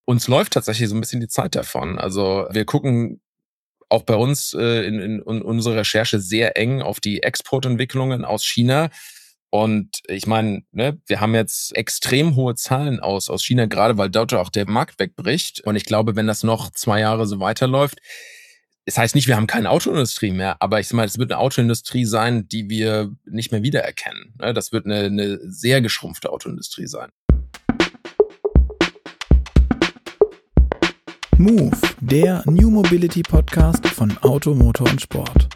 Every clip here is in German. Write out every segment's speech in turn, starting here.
uns läuft tatsächlich so ein bisschen die Zeit davon. Also wir gucken auch bei uns in unserer Recherche sehr eng auf die Exportentwicklungen aus China. Und ich meine, ne, wir haben jetzt extrem hohe Zahlen aus China, gerade weil dort auch der Markt wegbricht. Und ich glaube, wenn das noch 2 Jahre so weiterläuft, das heißt nicht, wir haben keine Autoindustrie mehr, aber ich sag mal, es wird eine Autoindustrie sein, die wir nicht mehr wiedererkennen. Das wird eine sehr geschrumpfte Autoindustrie sein. Move, der New Mobility Podcast von Auto, Motor und Sport.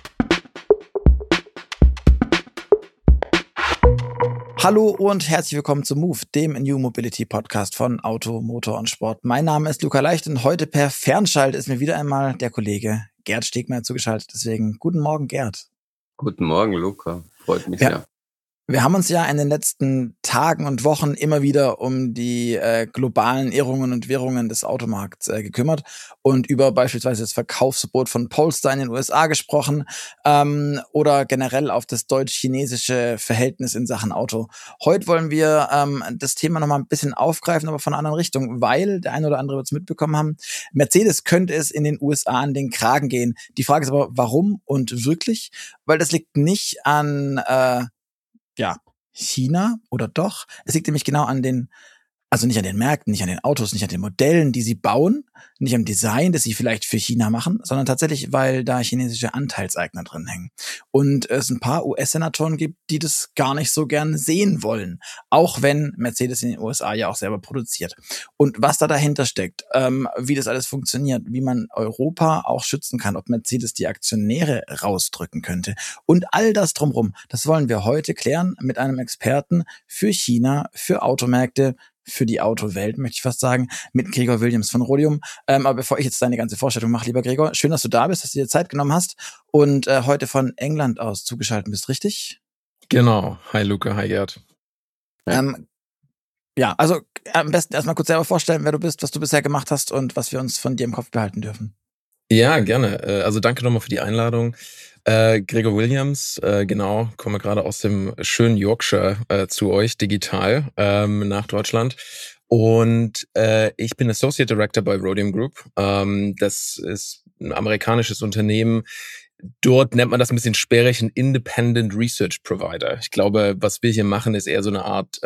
Hallo und herzlich willkommen zu Move, dem New Mobility Podcast von Auto, Motor und Sport. Mein Name ist Luca Leicht und heute per Fernschalt ist mir wieder einmal der Kollege Gerd Stegmaier zugeschaltet. Deswegen guten Morgen, Gerd. Guten Morgen, Luca. Freut mich sehr. Wir haben uns ja in den letzten Tagen und Wochen immer wieder um die globalen Irrungen und Wirrungen des Automarkts gekümmert und über beispielsweise das Verkaufsverbot von Polestar in den USA gesprochen oder generell auf das deutsch-chinesische Verhältnis in Sachen Auto. Heute wollen wir das Thema nochmal ein bisschen aufgreifen, aber von einer anderen Richtung, weil der eine oder andere wird es mitbekommen haben, Mercedes könnte es in den USA an den Kragen gehen. Die Frage ist aber, warum und wirklich? Weil das liegt nicht an China oder doch? Es liegt nämlich genau an nicht an den Märkten, nicht an den Autos, nicht an den Modellen, die sie bauen, nicht am Design, das sie vielleicht für China machen, sondern tatsächlich, weil da chinesische Anteilseigner drin hängen. Und es ein paar US-Senatoren gibt, die das gar nicht so gern sehen wollen, auch wenn Mercedes in den USA ja auch selber produziert. Und was da dahinter steckt, wie das alles funktioniert, wie man Europa auch schützen kann, ob Mercedes die Aktionäre rausdrücken könnte und all das drumherum, das wollen wir heute klären mit einem Experten für China, für Automärkte, für die Autowelt, möchte ich fast sagen, mit Gregor Williams von Rhodium. Aber bevor ich jetzt deine ganze Vorstellung mache, lieber Gregor, schön, dass du da bist, dass du dir Zeit genommen hast und heute von England aus zugeschaltet bist, richtig? Genau. Hi Luca, hi Gerd. Also am besten erstmal kurz selber vorstellen, wer du bist, was du bisher gemacht hast und was wir uns von dir im Kopf behalten dürfen. Ja, gerne. Also danke nochmal für die Einladung. Gregor Williams, genau, komme gerade aus dem schönen Yorkshire zu euch digital nach Deutschland. Und ich bin Associate Director bei Rhodium Group. Das ist ein amerikanisches Unternehmen. Dort nennt man das ein bisschen sperrig, ein Independent Research Provider. Ich glaube, was wir hier machen, ist eher so eine Art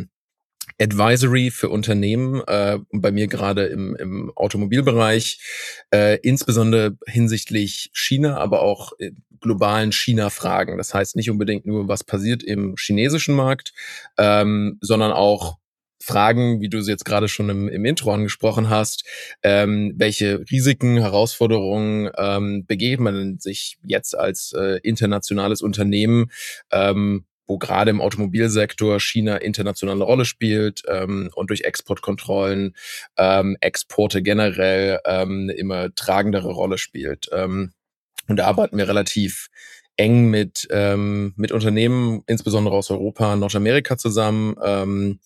Advisory für Unternehmen, bei mir gerade im Automobilbereich, insbesondere hinsichtlich China, aber auch globalen China-Fragen. Das heißt nicht unbedingt nur, was passiert im chinesischen Markt, sondern auch Fragen, wie du sie jetzt gerade schon im Intro angesprochen hast, welche Risiken, Herausforderungen begeht man sich jetzt als internationales Unternehmen, wo gerade im Automobilsektor China internationale Rolle spielt und durch Exportkontrollen Exporte generell immer tragendere Rolle spielt. Und da arbeiten wir relativ eng mit Unternehmen, insbesondere aus Europa, Nordamerika zusammen.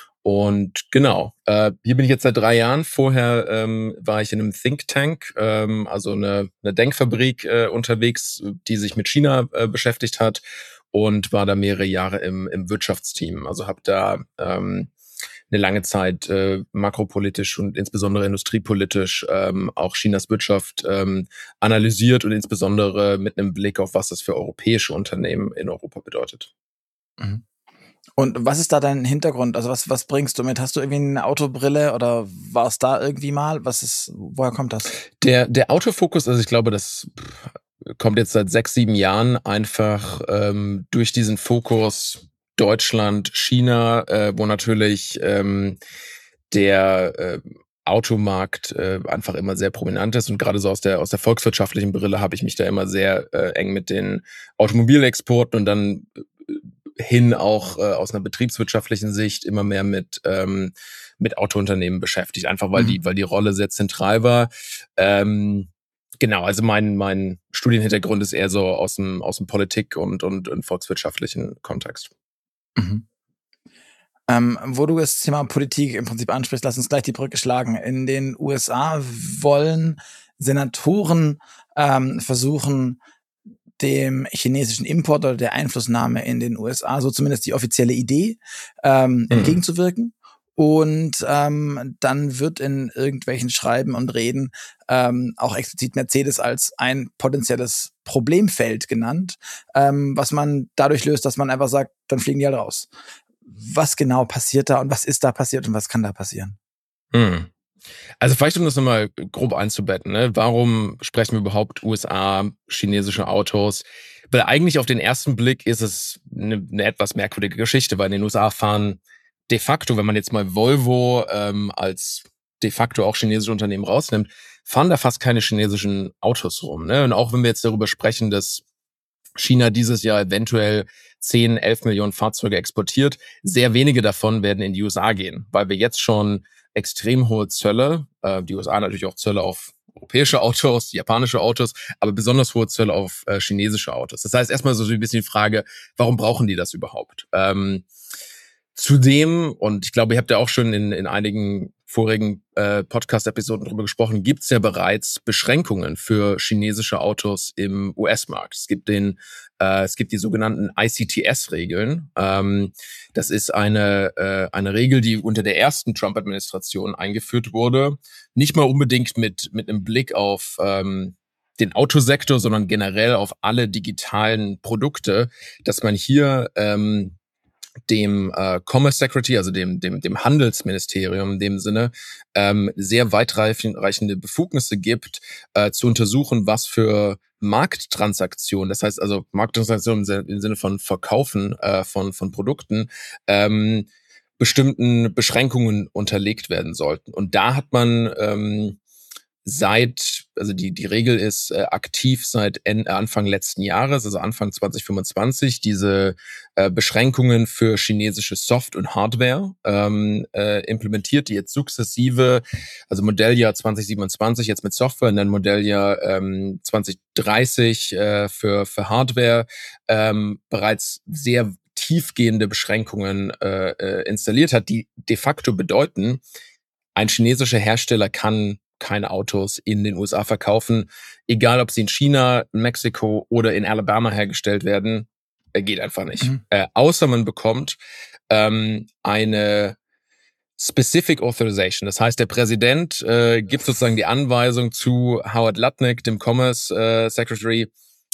Und genau, hier bin ich jetzt seit 3 Jahren. Vorher war ich in einem Think Tank, also eine Denkfabrik unterwegs, die sich mit China beschäftigt hat. Und war da mehrere Jahre im Wirtschaftsteam. Also habe da eine lange Zeit makropolitisch und insbesondere industriepolitisch auch Chinas Wirtschaft analysiert und insbesondere mit einem Blick auf, was das für europäische Unternehmen in Europa bedeutet. Mhm. Und was ist da dein Hintergrund? Also was bringst du mit? Hast du irgendwie eine Autobrille oder war es da irgendwie mal? Woher kommt das? Der Autofokus, also ich glaube, das kommt jetzt seit 6, 7 Jahren einfach durch diesen Fokus Deutschland, China, wo natürlich der Automarkt einfach immer sehr prominent ist und gerade so aus der volkswirtschaftlichen Brille habe ich mich da immer sehr eng mit den Automobilexporten und dann hin auch aus einer betriebswirtschaftlichen Sicht immer mehr mit Autounternehmen beschäftigt, einfach weil die Rolle sehr zentral war. Genau, also mein Studienhintergrund ist eher so aus dem Politik und volkswirtschaftlichen Kontext. Mhm. Wo du das Thema Politik im Prinzip ansprichst, lass uns gleich die Brücke schlagen. In den USA wollen Senatoren versuchen, dem chinesischen Import oder der Einflussnahme in den USA, so zumindest die offizielle Idee, entgegenzuwirken. Und dann wird in irgendwelchen Schreiben und Reden auch explizit Mercedes als ein potenzielles Problemfeld genannt, was man dadurch löst, dass man einfach sagt, dann fliegen die halt raus. Was genau passiert da und was ist da passiert und was kann da passieren? Also vielleicht, um das nochmal grob einzubetten, ne? Warum sprechen wir überhaupt USA, chinesische Autos? Weil eigentlich auf den ersten Blick ist es eine etwas merkwürdige Geschichte, weil in den USA fahren de facto, wenn man jetzt mal Volvo als de facto auch chinesische Unternehmen rausnimmt, fahren da fast keine chinesischen Autos rum. Ne? Und auch wenn wir jetzt darüber sprechen, dass China dieses Jahr eventuell 10, 11 Millionen Fahrzeuge exportiert, sehr wenige davon werden in die USA gehen, weil wir jetzt schon extrem hohe Zölle, die USA natürlich auch Zölle auf europäische Autos, japanische Autos, aber besonders hohe Zölle auf chinesische Autos. Das heißt erstmal so ein bisschen die Frage, warum brauchen die das überhaupt? Zudem, und ich glaube, ihr habt ja auch schon in einigen vorigen Podcast-Episoden darüber gesprochen, gibt es ja bereits Beschränkungen für chinesische Autos im US-Markt. Es gibt die sogenannten ICTS-Regeln. Das ist eine Regel, die unter der ersten Trump-Administration eingeführt wurde. Nicht mal unbedingt mit einem Blick auf den Autosektor, sondern generell auf alle digitalen Produkte, dass man hier dem Commerce Secretary, also dem Handelsministerium in dem Sinne, sehr weitreichende Befugnisse gibt, zu untersuchen, was für Markttransaktionen, das heißt also Markttransaktionen im Sinne von Verkaufen von Produkten, bestimmten Beschränkungen unterlegt werden sollten. Und da hat man also die Regel ist aktiv seit Anfang letzten Jahres, also Anfang 2025, diese Beschränkungen für chinesische Soft- und Hardware implementiert, die jetzt sukzessive, also Modelljahr 2027 jetzt mit Software und dann Modelljahr 2030 für Hardware bereits sehr tiefgehende Beschränkungen installiert hat, die de facto bedeuten, ein chinesischer Hersteller kann keine Autos in den USA verkaufen, egal ob sie in China, in Mexiko oder in Alabama hergestellt werden, geht einfach nicht. Außer man bekommt eine Specific Authorization. Das heißt, der Präsident gibt sozusagen die Anweisung zu Howard Lutnick, dem Commerce Secretary,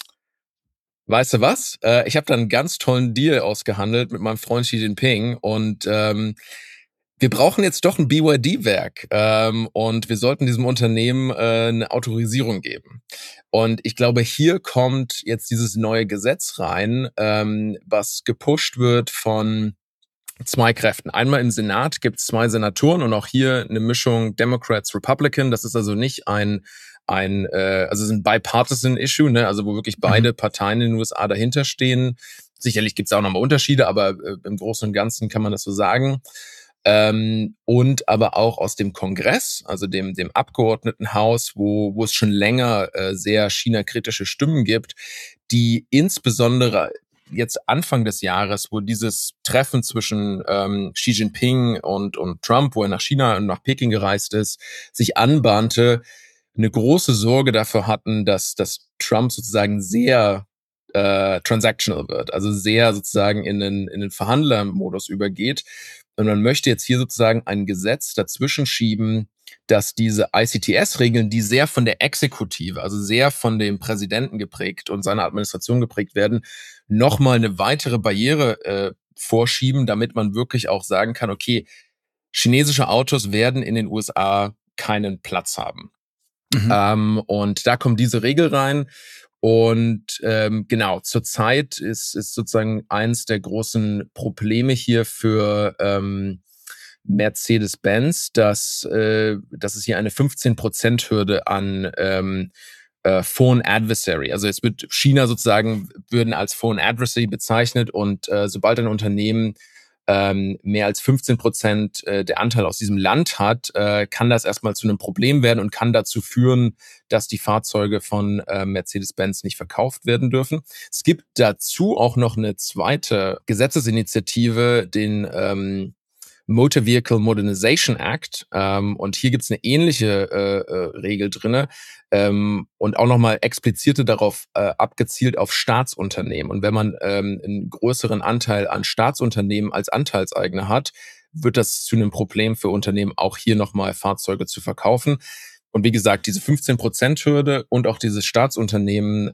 weißt du was? Ich habe da einen ganz tollen Deal ausgehandelt mit meinem Freund Xi Jinping und wir brauchen jetzt doch ein BYD-Werk und wir sollten diesem Unternehmen eine Autorisierung geben. Und ich glaube, hier kommt jetzt dieses neue Gesetz rein, was gepusht wird von zwei Kräften. Einmal im Senat gibt es 2 Senatoren und auch hier eine Mischung Democrats, Republican. Das ist also nicht also es ist ein bipartisan Issue, ne? Also wo wirklich beide Parteien in den USA dahinter stehen. Sicherlich gibt es auch nochmal Unterschiede, aber im Großen und Ganzen kann man das so sagen. Und aber auch aus dem Kongress, also dem Abgeordnetenhaus, wo es schon länger sehr China-kritische Stimmen gibt, die insbesondere jetzt Anfang des Jahres, wo dieses Treffen zwischen Xi Jinping und Trump, wo er nach China und nach Peking gereist ist, sich anbahnte, eine große Sorge dafür hatten, dass Trump sozusagen sehr transactional wird, also sehr sozusagen in den Verhandlermodus übergeht. Und man möchte jetzt hier sozusagen ein Gesetz dazwischen schieben, dass diese ICTS-Regeln, die sehr von der Exekutive, also sehr von dem Präsidenten geprägt und seiner Administration geprägt werden, nochmal eine weitere Barriere vorschieben, damit man wirklich auch sagen kann, okay, chinesische Autos werden in den USA keinen Platz haben. Und da kommt diese Regel rein. Und genau, zurzeit ist sozusagen eins der großen Probleme hier für Mercedes-Benz, dass es hier eine 15%-Hürde an Foreign Adversary, also jetzt wird China sozusagen, würden als Foreign Adversary bezeichnet und sobald ein Unternehmen mehr als 15% der Anteil aus diesem Land hat, kann das erstmal zu einem Problem werden und kann dazu führen, dass die Fahrzeuge von Mercedes-Benz nicht verkauft werden dürfen. Es gibt dazu auch noch eine zweite Gesetzesinitiative, den Motor Vehicle Modernization Act. Und hier gibt es eine ähnliche Regel drinne und auch nochmal explizite darauf abgezielt auf Staatsunternehmen. Und wenn man einen größeren Anteil an Staatsunternehmen als Anteilseigner hat, wird das zu einem Problem für Unternehmen, auch hier nochmal Fahrzeuge zu verkaufen. Und wie gesagt, diese 15%-Hürde und auch dieses Staatsunternehmen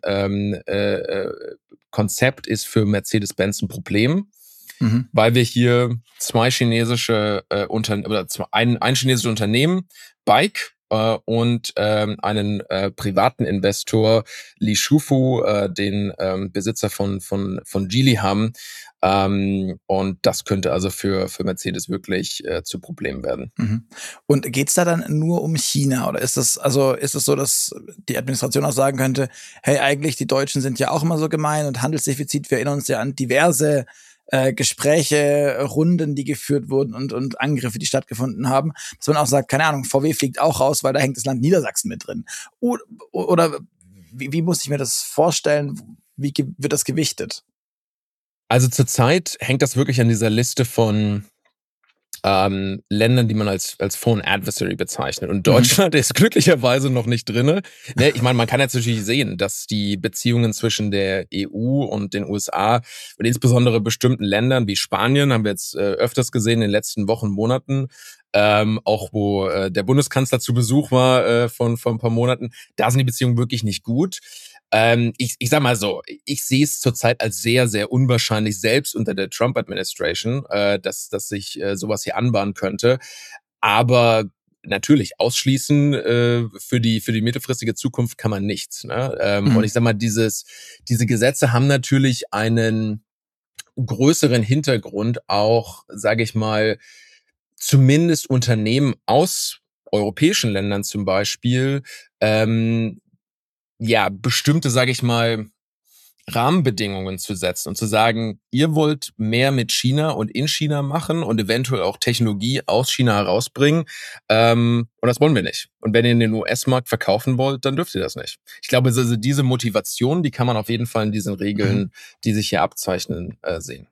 Konzept ist für Mercedes-Benz ein Problem, weil wir hier zwei chinesische ein chinesisches Unternehmen, Bike, und einen privaten Investor, Li Shufu, den Besitzer von Geely haben. Und das könnte also für Mercedes wirklich zu Problemen werden. Und geht's da dann nur um China oder ist es so, dass die Administration auch sagen könnte, hey, eigentlich die Deutschen sind ja auch immer so gemein und Handelsdefizit, wir erinnern uns ja an diverse Gespräche, Runden, die geführt wurden und Angriffe, die stattgefunden haben, dass man auch sagt, keine Ahnung, VW fliegt auch raus, weil da hängt das Land Niedersachsen mit drin. Oder wie muss ich mir das vorstellen? Wie wird das gewichtet? Also zurzeit hängt das wirklich an dieser Liste von Ländern, die man als Foreign Adversary bezeichnet. Und Deutschland ist glücklicherweise noch nicht drinne. Ne, ich meine, man kann jetzt natürlich sehen, dass die Beziehungen zwischen der EU und den USA und insbesondere bestimmten Ländern wie Spanien, haben wir jetzt öfters gesehen in den letzten Wochen, Monaten, auch wo der Bundeskanzler zu Besuch war vor ein paar Monaten, da sind die Beziehungen wirklich nicht gut. Ich sag mal so, ich sehe es zurzeit als sehr, sehr unwahrscheinlich, selbst unter der Trump-Administration, dass sich sowas hier anbahnen könnte. Aber natürlich, ausschließen für die mittelfristige Zukunft kann man nichts. Ne? Und ich sag mal, diese Gesetze haben natürlich einen größeren Hintergrund, auch, sage ich mal, zumindest Unternehmen aus europäischen Ländern zum Beispiel, bestimmte, sage ich mal, Rahmenbedingungen zu setzen und zu sagen, ihr wollt mehr mit China und in China machen und eventuell auch Technologie aus China herausbringen, und das wollen wir nicht. Und wenn ihr in den US-Markt verkaufen wollt, dann dürft ihr das nicht. Ich glaube, also diese Motivation, die kann man auf jeden Fall in diesen Regeln, die sich hier abzeichnen, sehen.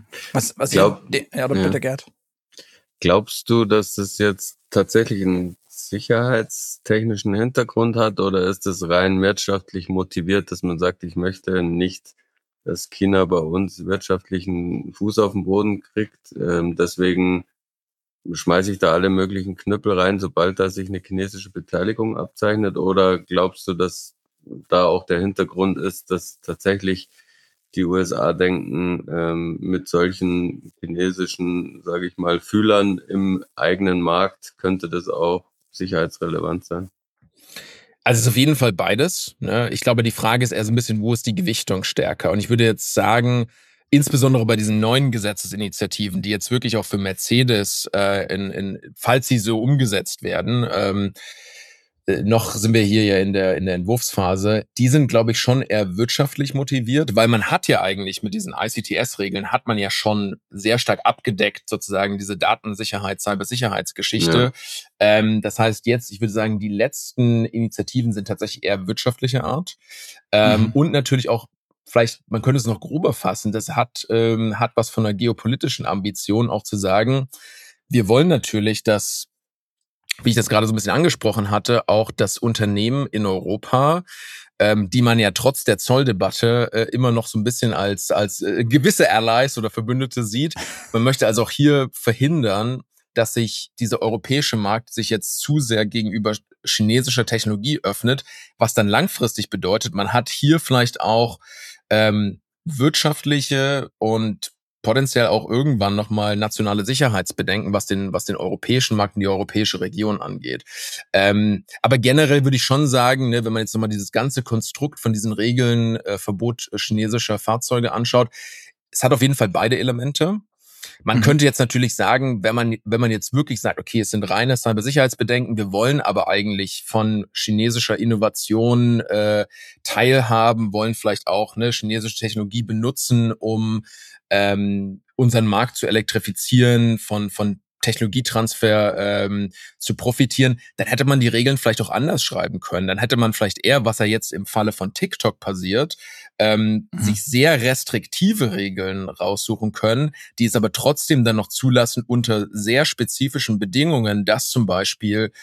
Bitte, Gerd. Glaubst du, dass das jetzt tatsächlich einen sicherheitstechnischen Hintergrund hat oder ist es rein wirtschaftlich motiviert, dass man sagt, ich möchte nicht, dass China bei uns wirtschaftlichen Fuß auf den Boden kriegt, deswegen schmeiße ich da alle möglichen Knüppel rein, sobald da sich eine chinesische Beteiligung abzeichnet, oder glaubst du, dass da auch der Hintergrund ist, dass tatsächlich die USA denken, mit solchen chinesischen, sage ich mal, Fühlern im eigenen Markt könnte das auch sicherheitsrelevant sein? Also es ist auf jeden Fall beides. Ne? Ich glaube, die Frage ist eher so ein bisschen, wo ist die Gewichtung stärker? Und ich würde jetzt sagen, insbesondere bei diesen neuen Gesetzesinitiativen, die jetzt wirklich auch für Mercedes, falls sie so umgesetzt werden, noch sind wir hier ja in der Entwurfsphase, die sind, glaube ich, schon eher wirtschaftlich motiviert, weil man hat ja eigentlich mit diesen ICTS-Regeln hat man ja schon sehr stark abgedeckt, sozusagen diese Datensicherheit, Cybersicherheitsgeschichte. Ja. Das heißt jetzt, ich würde sagen, die letzten Initiativen sind tatsächlich eher wirtschaftlicher Art. Und natürlich auch, vielleicht, man könnte es noch grober fassen, das hat was von einer geopolitischen Ambition auch zu sagen, wir wollen natürlich, dass, wie ich das gerade so ein bisschen angesprochen hatte, auch das Unternehmen in Europa, die man ja trotz der Zolldebatte immer noch so ein bisschen als gewisse Allies oder Verbündete sieht. Man möchte also auch hier verhindern, dass sich dieser europäische Markt sich jetzt zu sehr gegenüber chinesischer Technologie öffnet, was dann langfristig bedeutet, man hat hier vielleicht auch wirtschaftliche und potenziell auch irgendwann nochmal nationale Sicherheitsbedenken, was den europäischen Markt und die europäische Region angeht. Aber generell würde ich schon sagen, ne, wenn man jetzt nochmal dieses ganze Konstrukt von diesen Regeln, Verbot chinesischer Fahrzeuge anschaut, es hat auf jeden Fall beide Elemente. Man könnte jetzt natürlich sagen, wenn man jetzt wirklich sagt, okay, es sind reine Cybersicherheitsbedenken, wir wollen aber eigentlich von chinesischer Innovation teilhaben, wollen vielleicht auch chinesische Technologie benutzen, um unseren Markt zu elektrifizieren, von Technologietransfer zu profitieren, dann hätte man die Regeln vielleicht auch anders schreiben können. Dann hätte man vielleicht eher, was ja jetzt im Falle von TikTok passiert, sich sehr restriktive Regeln raussuchen können, die es aber trotzdem dann noch zulassen unter sehr spezifischen Bedingungen, dass zum Beispiel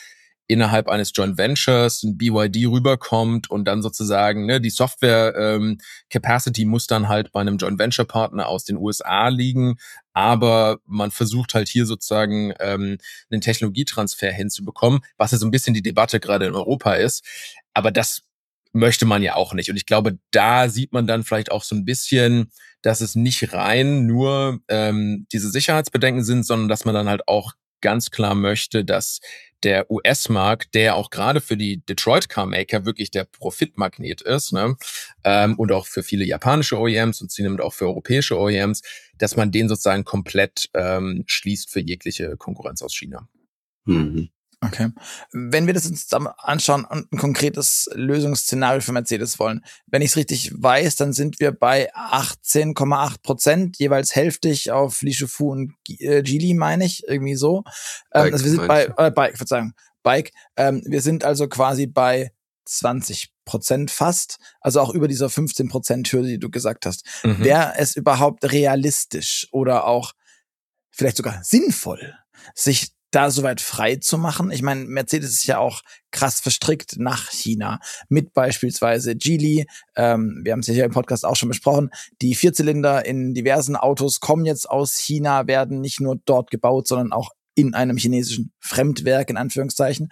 innerhalb eines Joint Ventures ein BYD rüberkommt und dann sozusagen, ne, die Software Capacity muss dann halt bei einem Joint Venture Partner aus den USA liegen, aber man versucht halt hier sozusagen einen Technologietransfer hinzubekommen, was ja so ein bisschen die Debatte gerade in Europa ist. Aber das möchte man ja auch nicht. Und ich glaube, da sieht man dann vielleicht auch so ein bisschen, dass es nicht rein nur diese Sicherheitsbedenken sind, sondern dass man dann halt auch ganz klar möchte, dass der US-Markt, der auch gerade für die Detroit Carmaker wirklich der Profitmagnet ist, ne, und auch für viele japanische OEMs und zunehmend auch für europäische OEMs, dass man den sozusagen komplett schließt für jegliche Konkurrenz aus China. Mhm. Okay. Wenn wir das uns zusammen anschauen und ein konkretes Lösungsszenario für Mercedes wollen, wenn ich es richtig weiß, dann sind wir bei 18,8%, jeweils hälftig auf Li Shufu und Geely, meine ich, irgendwie so. Also wir sind bei Bike. Wir sind also quasi bei 20% fast, also auch über dieser 15%-Hürde, die du gesagt hast. Wäre es überhaupt realistisch oder auch vielleicht sogar sinnvoll, sich da soweit frei zu machen? Ich meine, Mercedes ist ja auch krass verstrickt nach China mit beispielsweise Geely. Wir haben es ja hier im Podcast auch schon besprochen. Die Vierzylinder in diversen Autos kommen jetzt aus China, werden nicht nur dort gebaut, sondern auch in einem chinesischen Fremdwerk, in Anführungszeichen.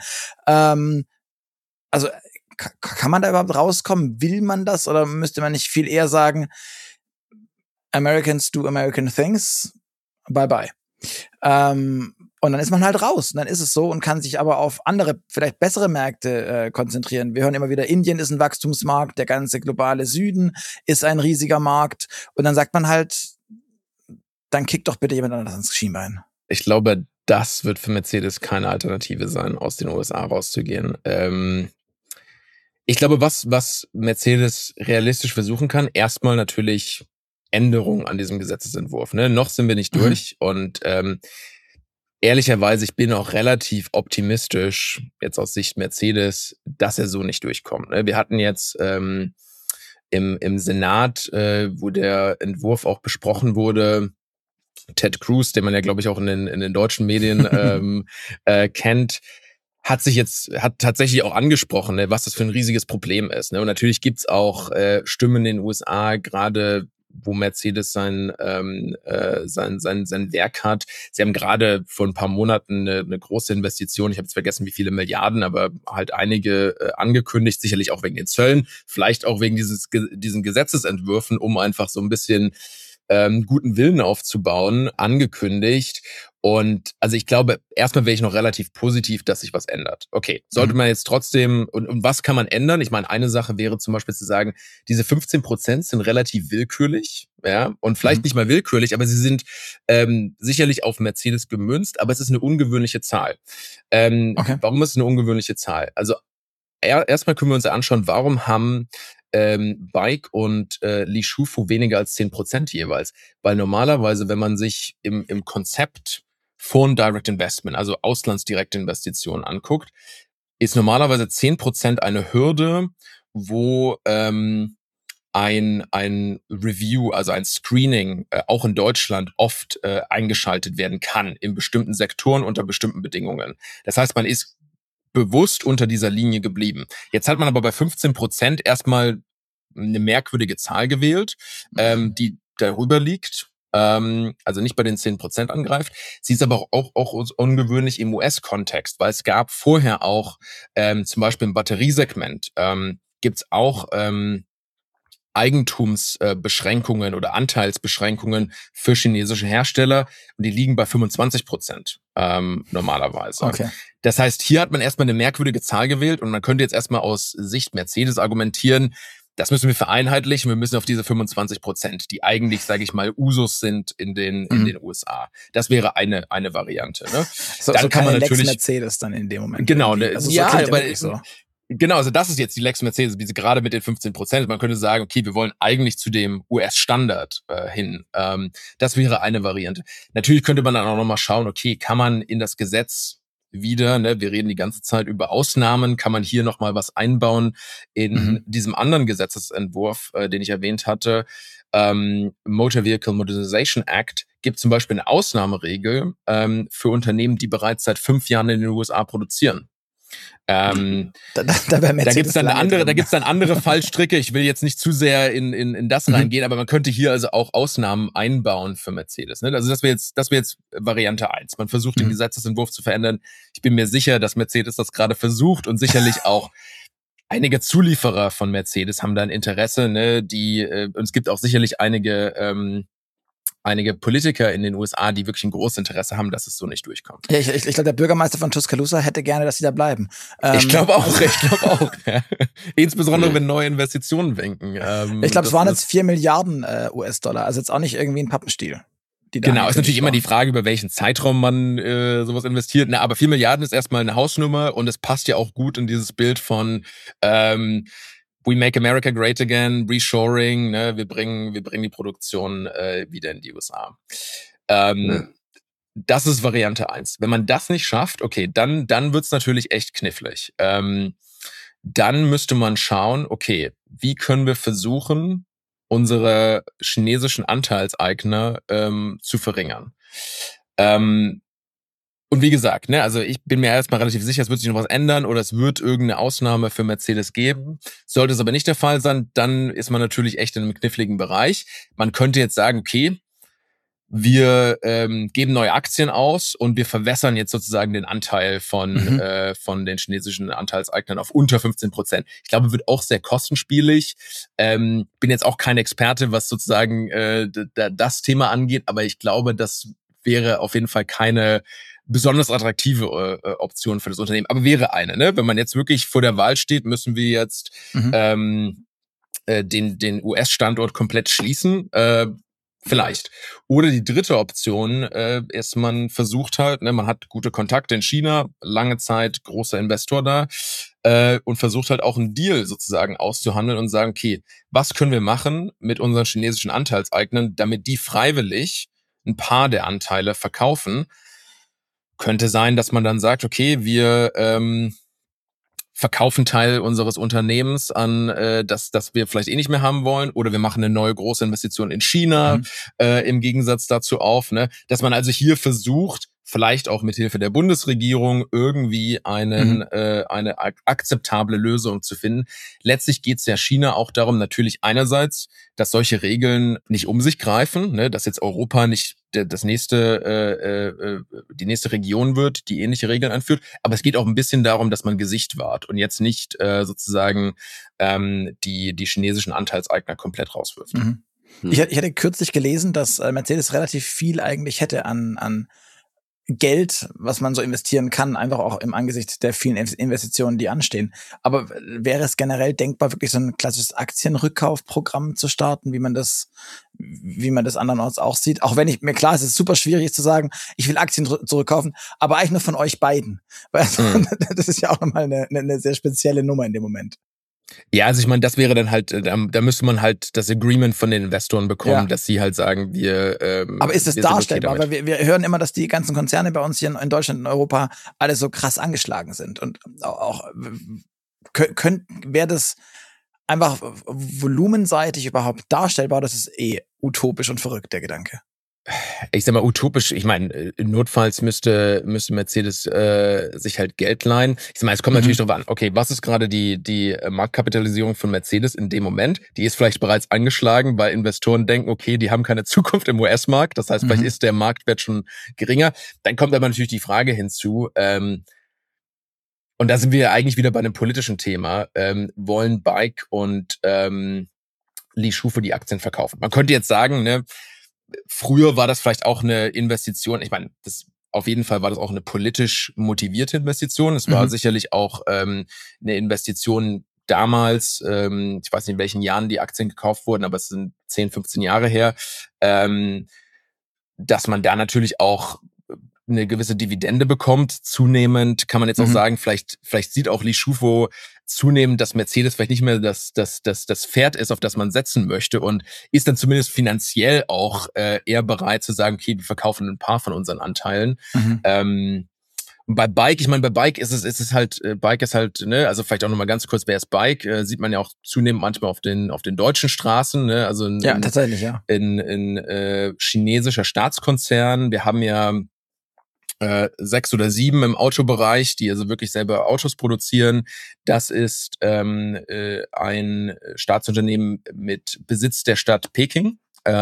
Also kann man da überhaupt rauskommen? Will man das? Oder müsste man nicht viel eher sagen, Americans do American things, bye bye. Und dann ist man halt raus. Und dann ist es so und kann sich aber auf andere, vielleicht bessere Märkte konzentrieren. Wir hören immer wieder, Indien ist ein Wachstumsmarkt, der ganze globale Süden ist ein riesiger Markt. Und dann sagt man halt, dann kickt doch bitte jemand anderes ins Schienbein. Ich glaube, das wird für Mercedes keine Alternative sein, aus den USA rauszugehen. Ich glaube, was Mercedes realistisch versuchen kann, erstmal natürlich Änderungen an diesem Gesetzesentwurf. Ne? Noch sind wir nicht durch und ehrlicherweise, ich bin auch relativ optimistisch, jetzt aus Sicht Mercedes, dass er so nicht durchkommt. Ne? Wir hatten jetzt im Senat, wo der Entwurf auch besprochen wurde, Ted Cruz, den man ja, glaube ich, auch in den deutschen Medien kennt, hat tatsächlich auch angesprochen, ne, was das für ein riesiges Problem ist. Ne? Und natürlich gibt's auch Stimmen in den USA, gerade wo Mercedes sein Werk hat. Sie haben gerade vor ein paar Monaten eine große Investition, ich habe jetzt vergessen, wie viele Milliarden, aber halt einige angekündigt, sicherlich auch wegen den Zöllen, vielleicht auch wegen diesen Gesetzesentwürfen, um einfach so ein bisschen guten Willen aufzubauen, angekündigt. Und also ich glaube, erstmal wäre ich noch relativ positiv, dass sich was ändert. Okay, sollte man jetzt trotzdem, und was kann man ändern? Ich meine, eine Sache wäre zum Beispiel zu sagen, diese 15% sind relativ willkürlich, ja, und vielleicht nicht mal willkürlich, aber sie sind sicherlich auf Mercedes gemünzt, aber es ist eine ungewöhnliche Zahl. Warum ist es eine ungewöhnliche Zahl? Also erstmal können wir uns anschauen, warum haben Bike und Li Shufu weniger als 10% jeweils. Weil normalerweise, wenn man sich im Konzept Foreign Direct Investment, also auslandsdirekte Investitionen anguckt, ist normalerweise 10% eine Hürde, wo ein Review, also ein Screening, auch in Deutschland oft eingeschaltet werden kann in bestimmten Sektoren unter bestimmten Bedingungen. Das heißt, man ist bewusst unter dieser Linie geblieben. Jetzt hat man aber bei 15% erstmal eine merkwürdige Zahl gewählt, die darüber liegt, also nicht bei den 10% angreift. Sie ist aber auch ungewöhnlich im US-Kontext, weil es gab vorher auch zum Beispiel im Batteriesegment gibt's auch Eigentumsbeschränkungen oder Anteilsbeschränkungen für chinesische Hersteller und die liegen bei 25% normalerweise. Okay. Das heißt, hier hat man erstmal eine merkwürdige Zahl gewählt und man könnte jetzt erstmal aus Sicht Mercedes argumentieren, das müssen wir vereinheitlichen, wir müssen auf diese 25%, die eigentlich, sage ich mal, Usus sind in den USA. Das wäre eine Variante. Ne? So, dann so kann man Lex natürlich Mercedes dann in dem Moment. genau, Also ja, so aber so. Genau, also das ist jetzt die Lex Mercedes, wie sie gerade mit den 15%. Man könnte sagen, okay, wir wollen eigentlich zu dem US-Standard hin. Das wäre eine Variante. Natürlich könnte man dann auch nochmal schauen, okay, kann man in das Gesetz wieder, ne, wir reden die ganze Zeit über Ausnahmen, kann man hier nochmal was einbauen in diesem anderen Gesetzesentwurf, den ich erwähnt hatte. Motor Vehicle Modernization Act gibt zum Beispiel eine Ausnahmeregel für Unternehmen, die bereits seit 5 Jahren in den USA produzieren. Da wäre Da gibt's dann andere Fallstricke. Ich will jetzt nicht zu sehr in das reingehen, aber man könnte hier also auch Ausnahmen einbauen für Mercedes. Ne? Also das wäre jetzt Variante 1. Man versucht den Gesetzesentwurf zu verändern. Ich bin mir sicher, dass Mercedes das gerade versucht und sicherlich auch einige Zulieferer von Mercedes haben da ein Interesse. Ne? Und es gibt auch sicherlich einige Politiker in den USA, die wirklich ein großes Interesse haben, dass es so nicht durchkommt. Ja, ich glaube, der Bürgermeister von Tuscaloosa hätte gerne, dass sie da bleiben. Ich glaube auch. Ja. Insbesondere, wenn neue Investitionen winken. Ich glaube, es waren jetzt 4 Milliarden US-Dollar, also jetzt auch nicht irgendwie ein Pappenstiel. Genau, ist natürlich immer die Frage, über welchen Zeitraum man sowas investiert. Na, aber 4 Milliarden ist erstmal eine Hausnummer und es passt ja auch gut in dieses Bild von We make America great again, Reshoring, ne? Wir bringen die Produktion wieder in die USA. Das ist Variante 1. Wenn man das nicht schafft, okay, dann wird's natürlich echt knifflig. Dann müsste man schauen, okay, wie können wir versuchen, unsere chinesischen Anteilseigner zu verringern. Und wie gesagt, ne, also ich bin mir erstmal relativ sicher, es wird sich noch was ändern oder es wird irgendeine Ausnahme für Mercedes geben. Sollte es aber nicht der Fall sein, dann ist man natürlich echt in einem kniffligen Bereich. Man könnte jetzt sagen, okay, wir geben neue Aktien aus und wir verwässern jetzt sozusagen den Anteil von den chinesischen Anteilseignern auf unter 15%. Ich glaube, wird auch sehr kostenspielig. Bin jetzt auch kein Experte, was sozusagen das Thema angeht, aber ich glaube, das wäre auf jeden Fall keine besonders attraktive Option für das Unternehmen. Aber wäre eine, ne? Wenn man jetzt wirklich vor der Wahl steht, müssen wir jetzt den US-Standort komplett schließen. Vielleicht. Oder die dritte Option ist, man versucht halt, ne, man hat gute Kontakte in China, lange Zeit großer Investor da und versucht halt auch einen Deal sozusagen auszuhandeln und sagen, okay, was können wir machen mit unseren chinesischen Anteilseignern, damit die freiwillig ein paar der Anteile verkaufen. Könnte sein, dass man dann sagt, okay, wir verkaufen Teil unseres Unternehmens an, das wir vielleicht eh nicht mehr haben wollen, oder wir machen eine neue große Investition in China im Gegensatz dazu auf, ne? Dass man also hier versucht, vielleicht auch mit Hilfe der Bundesregierung irgendwie eine akzeptable Lösung zu finden. Letztlich geht es ja China auch darum, natürlich einerseits, dass solche Regeln nicht um sich greifen, ne, dass jetzt Europa nicht die nächste Region wird, die ähnliche Regeln anführt. Aber es geht auch ein bisschen darum, dass man Gesicht wahrt und jetzt nicht sozusagen die chinesischen Anteilseigner komplett rauswirft. Ich hatte kürzlich gelesen, dass Mercedes relativ viel eigentlich hätte an Geld, was man so investieren kann, einfach auch im Angesicht der vielen Investitionen, die anstehen. Aber wäre es generell denkbar, wirklich so ein klassisches Aktienrückkaufprogramm zu starten, wie man das andernorts auch sieht? Auch wenn mir klar ist, es ist super schwierig zu sagen, ich will Aktien zurückkaufen, aber eigentlich nur von euch beiden. Weil das ist ja auch nochmal eine sehr spezielle Nummer in dem Moment. Ja, also ich meine, das wäre dann halt, da müsste man halt das Agreement von den Investoren bekommen, dass sie halt sagen, wir aber ist es darstellbar? Okay, weil wir hören immer, dass die ganzen Konzerne bei uns hier in Deutschland und Europa alle so krass angeschlagen sind. Und auch wäre das einfach volumenseitig überhaupt darstellbar? Das ist utopisch und verrückt, der Gedanke. Ich sag mal utopisch, ich meine, notfalls müsste Mercedes sich halt Geld leihen. Ich sag mal, es kommt natürlich darauf an, okay, was ist gerade die Marktkapitalisierung von Mercedes in dem Moment? Die ist vielleicht bereits angeschlagen, weil Investoren denken, okay, die haben keine Zukunft im US-Markt, das heißt, vielleicht ist der Marktwert schon geringer. Dann kommt aber natürlich die Frage hinzu, und da sind wir eigentlich wieder bei einem politischen Thema, wollen Bike und Li Shufu die Aktien verkaufen? Man könnte jetzt sagen, ne, früher war das vielleicht auch eine Investition. Ich meine, auf jeden Fall war das auch eine politisch motivierte Investition. Es war sicherlich auch eine Investition damals, ich weiß nicht, in welchen Jahren die Aktien gekauft wurden, aber es sind 10, 15 Jahre her, dass man da natürlich auch eine gewisse Dividende bekommt. Zunehmend kann man jetzt auch sagen, vielleicht sieht auch Li Shufu zunehmend, dass Mercedes vielleicht nicht mehr das Pferd ist, auf das man setzen möchte, und ist dann zumindest finanziell auch eher bereit zu sagen, okay, wir verkaufen ein paar von unseren Anteilen. Bei Bike, ich meine, bei Bike ist es halt, Bike ist halt, ne, also vielleicht auch nochmal ganz kurz, wer ist Bike? Sieht man ja auch zunehmend manchmal auf den deutschen Straßen, ne, also tatsächlich, ja. In chinesischer Staatskonzern. Wir haben ja 6 oder 7 im Autobereich, die also wirklich selber Autos produzieren. Das ist ein Staatsunternehmen mit Besitz der Stadt Peking.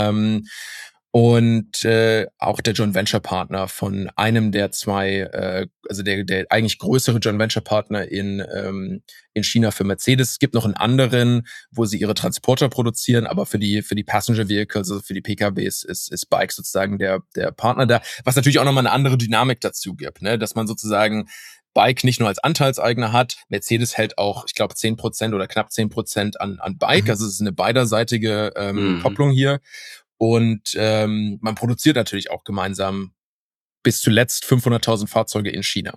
Und auch der Joint Venture Partner von einem der zwei, also der eigentlich größere Joint Venture Partner in China für Mercedes. Es gibt noch einen anderen, wo sie ihre Transporter produzieren, aber für die Passenger Vehicles, also für die PKWs, ist Bike sozusagen der Partner da, was natürlich auch nochmal eine andere Dynamik dazu gibt, ne? Dass man sozusagen Bike nicht nur als Anteilseigner hat. Mercedes hält auch, ich glaube, 10% oder knapp 10% an Bike. Also es ist eine beiderseitige Kopplung hier. Und man produziert natürlich auch gemeinsam bis zuletzt 500.000 Fahrzeuge in China.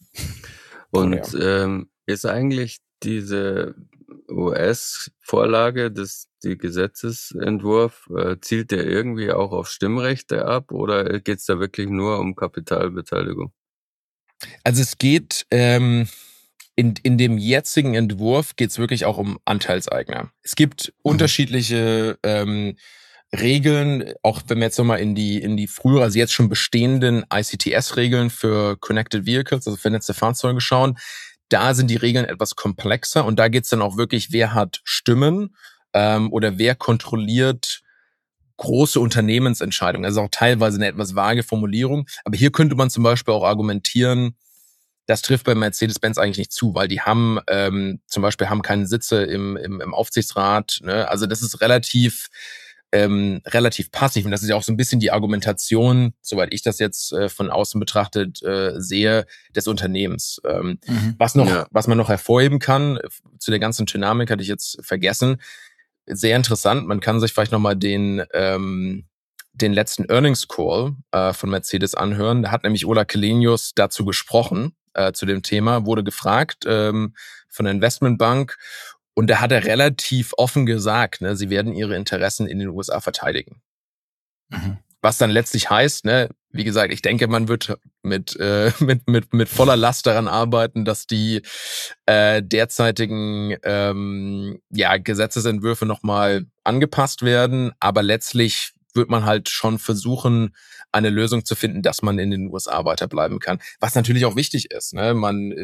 Und ist eigentlich diese US-Vorlage, die Gesetzesentwurf, zielt der irgendwie auch auf Stimmrechte ab oder geht's da wirklich nur um Kapitalbeteiligung? Also es geht in dem jetzigen Entwurf geht's wirklich auch um Anteilseigner. Es gibt unterschiedliche Regeln, auch wenn wir jetzt nochmal in die früher, also jetzt schon bestehenden ICTS-Regeln für Connected Vehicles, also vernetzte Fahrzeuge schauen, da sind die Regeln etwas komplexer und da geht's dann auch wirklich, wer hat Stimmen oder wer kontrolliert große Unternehmensentscheidungen. Also auch teilweise eine etwas vage Formulierung. Aber hier könnte man zum Beispiel auch argumentieren, das trifft bei Mercedes-Benz eigentlich nicht zu, weil die haben zum Beispiel keine Sitze im Aufsichtsrat. Ne? Also das ist relativ passiv. Und das ist ja auch so ein bisschen die Argumentation, soweit ich das jetzt von außen betrachtet sehe, des Unternehmens. Was man noch hervorheben kann, zu der ganzen Dynamik hatte ich jetzt vergessen, sehr interessant, man kann sich vielleicht nochmal den letzten Earnings Call von Mercedes anhören. Da hat nämlich Ola Källenius dazu gesprochen, zu dem Thema, wurde gefragt von der Investmentbank. Und da hat er relativ offen gesagt, ne, sie werden ihre Interessen in den USA verteidigen. Was dann letztlich heißt, ne, wie gesagt, ich denke, man wird mit voller Last daran arbeiten, dass die derzeitigen Gesetzesentwürfe nochmal angepasst werden. Aber letztlich wird man halt schon versuchen, eine Lösung zu finden, dass man in den USA weiterbleiben kann. Was natürlich auch wichtig ist, ne,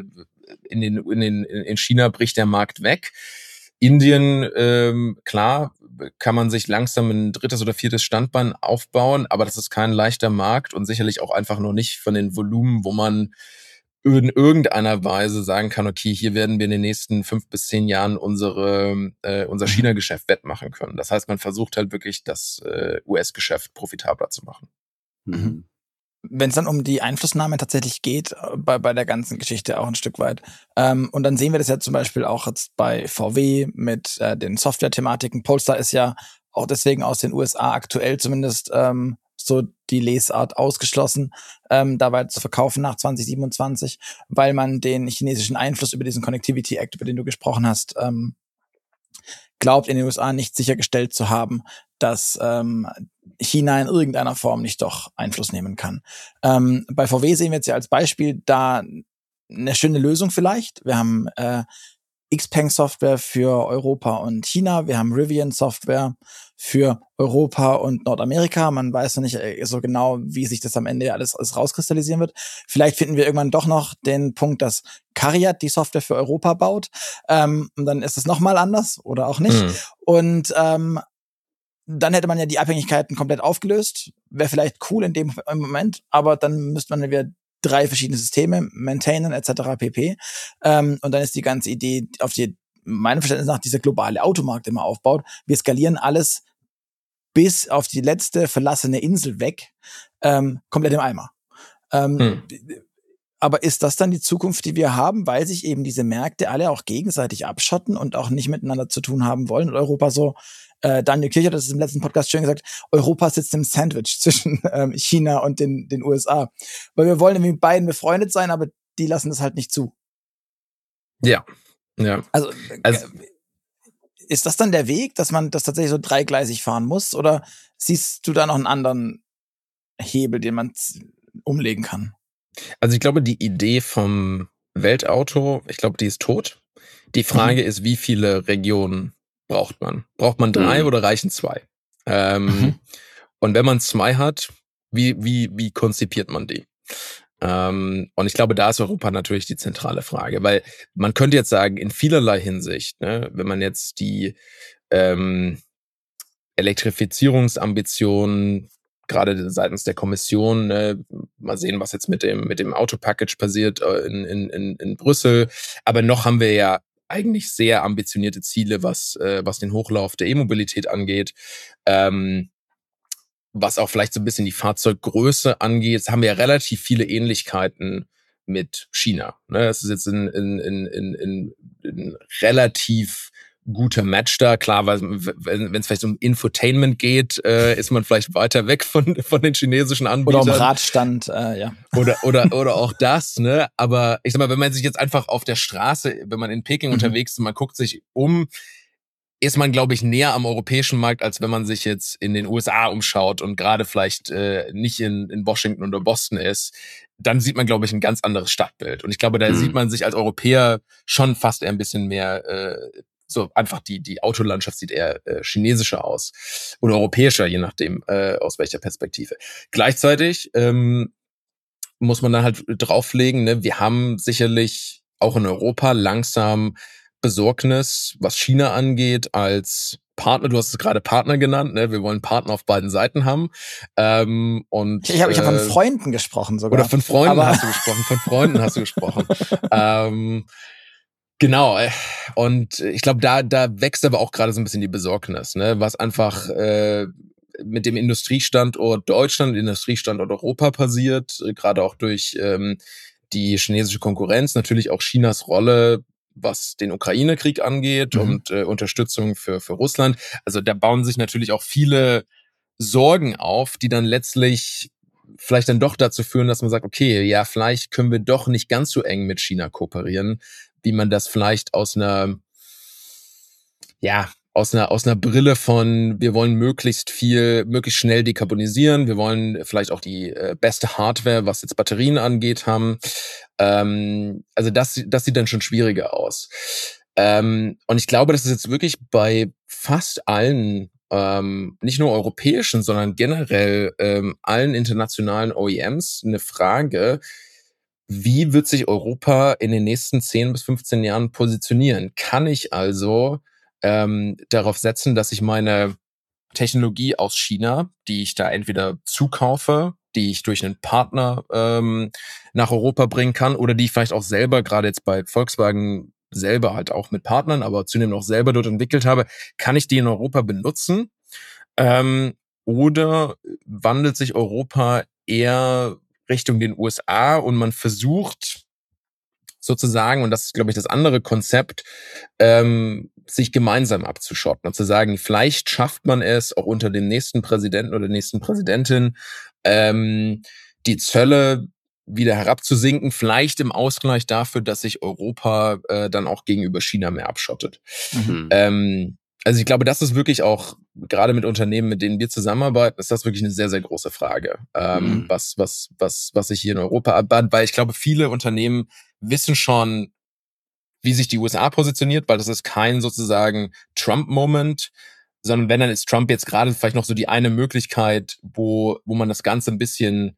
in China bricht der Markt weg. Indien, klar, kann man sich langsam ein 3. oder 4. Standbein aufbauen, aber das ist kein leichter Markt und sicherlich auch einfach noch nicht von den Volumen, wo man in irgendeiner Weise sagen kann, okay, hier werden wir in den nächsten 5 bis 10 Jahren unser China-Geschäft wettmachen können. Das heißt, man versucht halt wirklich, das US-Geschäft profitabler zu machen. Wenn es dann um die Einflussnahme tatsächlich geht, bei der ganzen Geschichte auch ein Stück weit. Und dann sehen wir das ja zum Beispiel auch jetzt bei VW mit den Software-Thematiken. Polestar ist ja auch deswegen aus den USA aktuell zumindest so die Lesart ausgeschlossen, da weiter zu verkaufen nach 2027, weil man den chinesischen Einfluss über diesen Connectivity Act, über den du gesprochen hast, glaubt, in den USA nicht sichergestellt zu haben, dass China in irgendeiner Form nicht doch Einfluss nehmen kann. Bei VW sehen wir jetzt ja als Beispiel da eine schöne Lösung vielleicht. Wir haben Xpeng-Software für Europa und China. Wir haben Rivian-Software für Europa und Nordamerika. Man weiß noch nicht so genau, wie sich das am Ende alles rauskristallisieren wird. Vielleicht finden wir irgendwann doch noch den Punkt, dass CARIAD die Software für Europa baut. Und dann ist es nochmal anders oder auch nicht. Und dann hätte man ja die Abhängigkeiten komplett aufgelöst. Wäre vielleicht cool in dem Moment, aber dann müsste man wieder 3 verschiedene Systeme maintainen etc. pp. Und dann ist die ganze Idee, auf die meinem Verständnis nach dieser globale Automarkt immer aufbaut. Wir skalieren alles bis auf die letzte verlassene Insel weg, komplett im Eimer. Aber ist das dann die Zukunft, die wir haben, weil sich eben diese Märkte alle auch gegenseitig abschotten und auch nicht miteinander zu tun haben wollen und Europa so, Daniel Kircher hat das im letzten Podcast schön gesagt, Europa sitzt im Sandwich zwischen China und den USA. Weil wir wollen irgendwie mit beiden befreundet sein, aber die lassen das halt nicht zu. Ja. Also ist das dann der Weg, dass man das tatsächlich so dreigleisig fahren muss? Oder siehst du da noch einen anderen Hebel, den man umlegen kann? Also ich glaube, die Idee vom Weltauto, ich glaube, die ist tot. Die Frage ist, wie viele Regionen braucht man? Braucht man 3 oder reichen 2? Und wenn man 2 hat, wie konzipiert man die? Und ich glaube, da ist Europa natürlich die zentrale Frage, weil man könnte jetzt sagen, in vielerlei Hinsicht, ne, wenn man jetzt die Elektrifizierungsambitionen gerade seitens der Kommission, mal sehen, was jetzt mit dem Autopackage passiert in Brüssel. Aber noch haben wir ja eigentlich sehr ambitionierte Ziele, was den Hochlauf der E-Mobilität angeht. Was auch vielleicht so ein bisschen die Fahrzeuggröße angeht, haben wir ja relativ viele Ähnlichkeiten mit China. Ne? Das ist jetzt ein relativ guter Match da. Klar, weil wenn es vielleicht um Infotainment geht, ist man vielleicht weiter weg von den chinesischen Anbietern. Oder um Radstand, ja. Oder auch das, ne? Aber ich sag mal, wenn man sich jetzt einfach auf der Straße, wenn man in Peking unterwegs ist und man guckt sich um, ist man, glaube ich, näher am europäischen Markt, als wenn man sich jetzt in den USA umschaut und gerade vielleicht nicht in Washington oder Boston ist. Dann sieht man, glaube ich, ein ganz anderes Stadtbild. Und ich glaube, da sieht man sich als Europäer schon fast eher ein bisschen mehr, so einfach die Autolandschaft sieht eher chinesischer aus oder europäischer, je nachdem, aus welcher Perspektive. Gleichzeitig muss man dann halt drauflegen, ne, wir haben sicherlich auch in Europa langsam Besorgnis, was China angeht, als Partner. Du hast es gerade Partner genannt, ne? Wir wollen Partner auf beiden Seiten haben. Und ich hab von Freunden gesprochen sogar. Oder von Freunden hast du gesprochen. Von Freunden hast du gesprochen. Genau. Und ich glaube, da wächst aber auch gerade so ein bisschen die Besorgnis, ne? Was einfach mit dem Industriestandort Deutschland, Industriestandort Europa passiert, gerade auch durch die chinesische Konkurrenz, natürlich auch Chinas Rolle, was den Ukraine-Krieg angeht und Unterstützung für Russland. Also da bauen sich natürlich auch viele Sorgen auf, die dann letztlich vielleicht dann doch dazu führen, dass man sagt, okay, ja, vielleicht können wir doch nicht ganz so eng mit China kooperieren, wie man das vielleicht aus einer Brille von, wir wollen möglichst schnell dekarbonisieren, wir wollen vielleicht auch die beste Hardware, was jetzt Batterien angeht, haben. Also das sieht dann schon schwieriger aus. Und ich glaube, das ist jetzt wirklich bei fast allen, nicht nur europäischen, sondern generell allen internationalen OEMs eine Frage, wie wird sich Europa in den nächsten 10 bis 15 Jahren positionieren? Kann ich also darauf setzen, dass ich meine Technologie aus China, die ich da entweder zukaufe, die ich durch einen Partner nach Europa bringen kann oder die ich vielleicht auch selber, gerade jetzt bei Volkswagen selber halt auch mit Partnern, aber zunehmend auch selber dort entwickelt habe, kann ich die in Europa benutzen? Oder wandelt sich Europa eher Richtung den USA und man versucht sozusagen, und das ist, glaube ich, das andere Konzept, sich gemeinsam abzuschotten und zu sagen, vielleicht schafft man es auch unter dem nächsten Präsidenten oder der nächsten Präsidentin, die Zölle wieder herabzusinken, vielleicht im Ausgleich dafür, dass sich Europa dann auch gegenüber China mehr abschottet. Also ich glaube, das ist wirklich auch, gerade mit Unternehmen, mit denen wir zusammenarbeiten, ist das wirklich eine sehr, sehr große Frage, was sich hier in Europa abbaut, weil ich glaube, viele Unternehmen wissen schon, wie sich die USA positioniert, weil das ist kein sozusagen Trump-Moment, sondern wenn, dann ist Trump jetzt gerade vielleicht noch so die eine Möglichkeit, wo man das Ganze ein bisschen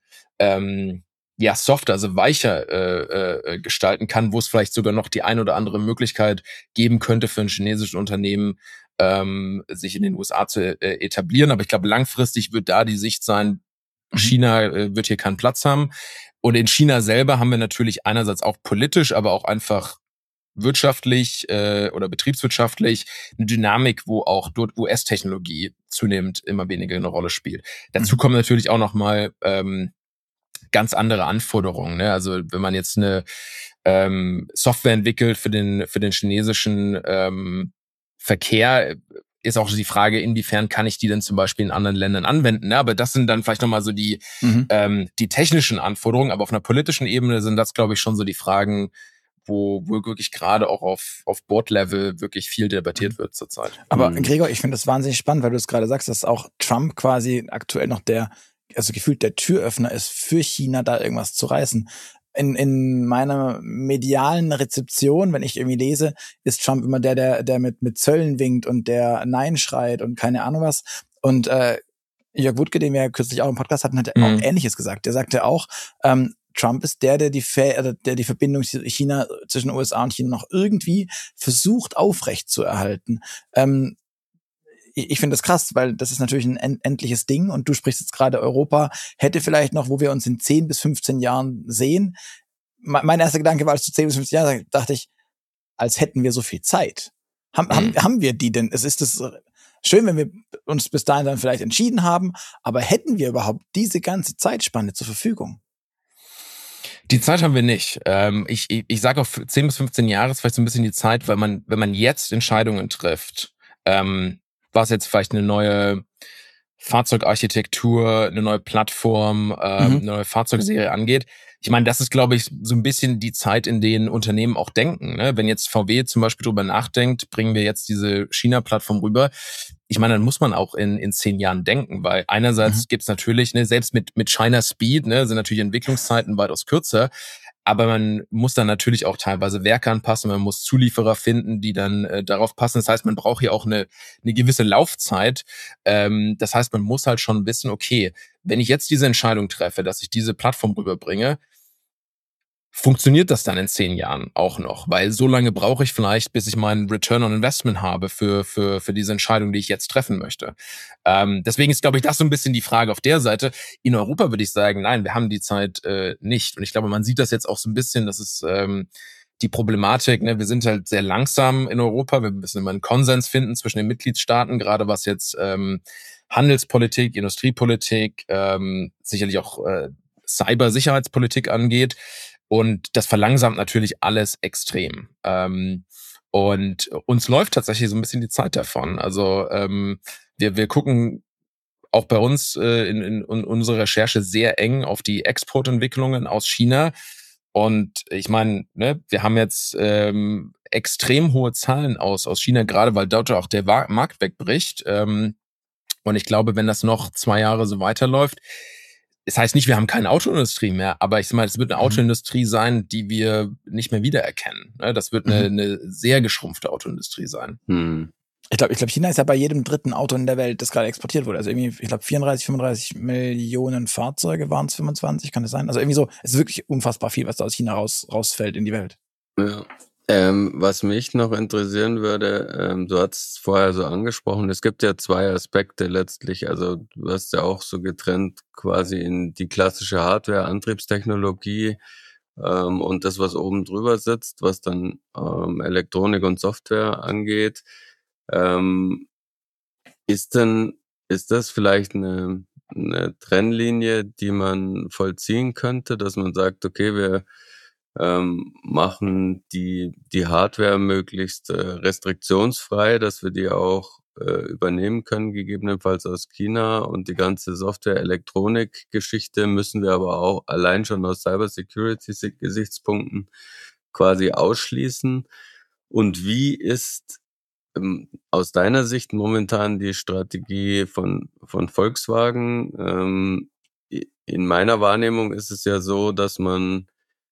softer, also weicher gestalten kann, wo es vielleicht sogar noch die eine oder andere Möglichkeit geben könnte für ein chinesisches Unternehmen, sich in den USA zu etablieren. Aber ich glaube, langfristig wird da die Sicht sein, China wird hier keinen Platz haben. Und in China selber haben wir natürlich einerseits auch politisch, aber auch einfach wirtschaftlich oder betriebswirtschaftlich eine Dynamik, wo auch dort US-Technologie zunehmend immer weniger eine Rolle spielt. Dazu kommen natürlich auch nochmal ganz andere Anforderungen. Ne? Also wenn man jetzt eine Software entwickelt für den chinesischen Verkehr, ist auch die Frage, inwiefern kann ich die denn zum Beispiel in anderen Ländern anwenden. Ne? Aber das sind dann vielleicht nochmal so die technischen Anforderungen. Aber auf einer politischen Ebene sind das, glaube ich, schon so die Fragen, wo wirklich gerade auch auf Board-Level wirklich viel debattiert wird zurzeit. Aber Gregor, ich finde das wahnsinnig spannend, weil du es gerade sagst, dass auch Trump quasi aktuell noch gefühlt der Türöffner ist für China, da irgendwas zu reißen. In meiner medialen Rezeption, wenn ich irgendwie lese, ist Trump immer der mit Zöllen winkt und der Nein schreit und keine Ahnung was. Und Jörg Wuttke, den wir ja kürzlich auch im Podcast hatten, hat auch Ähnliches gesagt. Der sagte auch, Trump ist der die Verbindung China zwischen USA und China noch irgendwie versucht aufrecht zu erhalten. Ich finde das krass, weil das ist natürlich ein endliches Ding und du sprichst jetzt gerade, Europa hätte vielleicht noch, wo wir uns in 10 bis 15 Jahren sehen. Mein erster Gedanke war, als du 10 bis 15 Jahre dachte ich, als hätten wir so viel Zeit. Haben wir die denn? Es ist das schön, wenn wir uns bis dahin dann vielleicht entschieden haben, aber hätten wir überhaupt diese ganze Zeitspanne zur Verfügung? Die Zeit haben wir nicht. Ich sage auch 10 bis 15 Jahre ist vielleicht so ein bisschen die Zeit, weil wenn man jetzt Entscheidungen trifft, was jetzt vielleicht eine neue Fahrzeugarchitektur, eine neue Plattform, eine neue Fahrzeugserie angeht. Ich meine, das ist, glaube ich, so ein bisschen die Zeit, in denen Unternehmen auch denken. Ne? Wenn jetzt VW zum Beispiel drüber nachdenkt, bringen wir jetzt diese China-Plattform rüber. Ich meine, dann muss man auch in 10 Jahren denken, weil einerseits gibt's natürlich, ne, selbst mit China Speed, ne, sind natürlich Entwicklungszeiten weitaus kürzer. Aber man muss dann natürlich auch teilweise Werke anpassen, man muss Zulieferer finden, die dann darauf passen. Das heißt, man braucht hier auch eine gewisse Laufzeit. Das heißt, man muss halt schon wissen, okay, wenn ich jetzt diese Entscheidung treffe, dass ich diese Plattform rüberbringe, funktioniert das dann in 10 Jahren auch noch? Weil so lange brauche ich vielleicht, bis ich meinen Return on Investment habe für diese Entscheidung, die ich jetzt treffen möchte. Deswegen ist, glaube ich, das so ein bisschen die Frage auf der Seite. In Europa würde ich sagen, nein, wir haben die Zeit nicht. Und ich glaube, man sieht das jetzt auch so ein bisschen, das ist die Problematik, ne? Wir sind halt sehr langsam in Europa. Wir müssen immer einen Konsens finden zwischen den Mitgliedstaaten, gerade was jetzt Handelspolitik, Industriepolitik, sicherlich auch Cybersicherheitspolitik angeht. Und das verlangsamt natürlich alles extrem. Und uns läuft tatsächlich so ein bisschen die Zeit davon. Also wir gucken auch bei uns in unserer Recherche sehr eng auf die Exportentwicklungen aus China. Und ich meine, ne, wir haben jetzt extrem hohe Zahlen aus China, gerade weil dort auch der Markt wegbricht. Und ich glaube, wenn das noch 2 Jahre so weiterläuft, das heißt nicht, wir haben keine Autoindustrie mehr, aber ich sag mal, es wird eine Autoindustrie sein, die wir nicht mehr wiedererkennen. Das wird eine sehr geschrumpfte Autoindustrie sein. Ich glaube, China ist ja bei jedem dritten Auto in der Welt, das gerade exportiert wurde. Also irgendwie, ich glaube, 35 Millionen Fahrzeuge waren es, 25, kann das sein? Also irgendwie so, es ist wirklich unfassbar viel, was da aus China rausfällt in die Welt. Ja. Was mich noch interessieren würde, du hast es vorher so angesprochen, es gibt ja 2 Aspekte letztlich, also du hast ja auch so getrennt quasi in die klassische Hardware, Antriebstechnologie und das, was oben drüber sitzt, was dann Elektronik und Software angeht. Ist das vielleicht eine Trennlinie, die man vollziehen könnte, dass man sagt, okay, wir machen die Hardware möglichst restriktionsfrei, dass wir die auch übernehmen können, gegebenenfalls aus China, und die ganze Software-Elektronik-Geschichte müssen wir aber auch allein schon aus Cybersecurity-Gesichtspunkten quasi ausschließen. Und wie ist aus deiner Sicht momentan die Strategie von Volkswagen? In meiner Wahrnehmung ist es ja so, dass man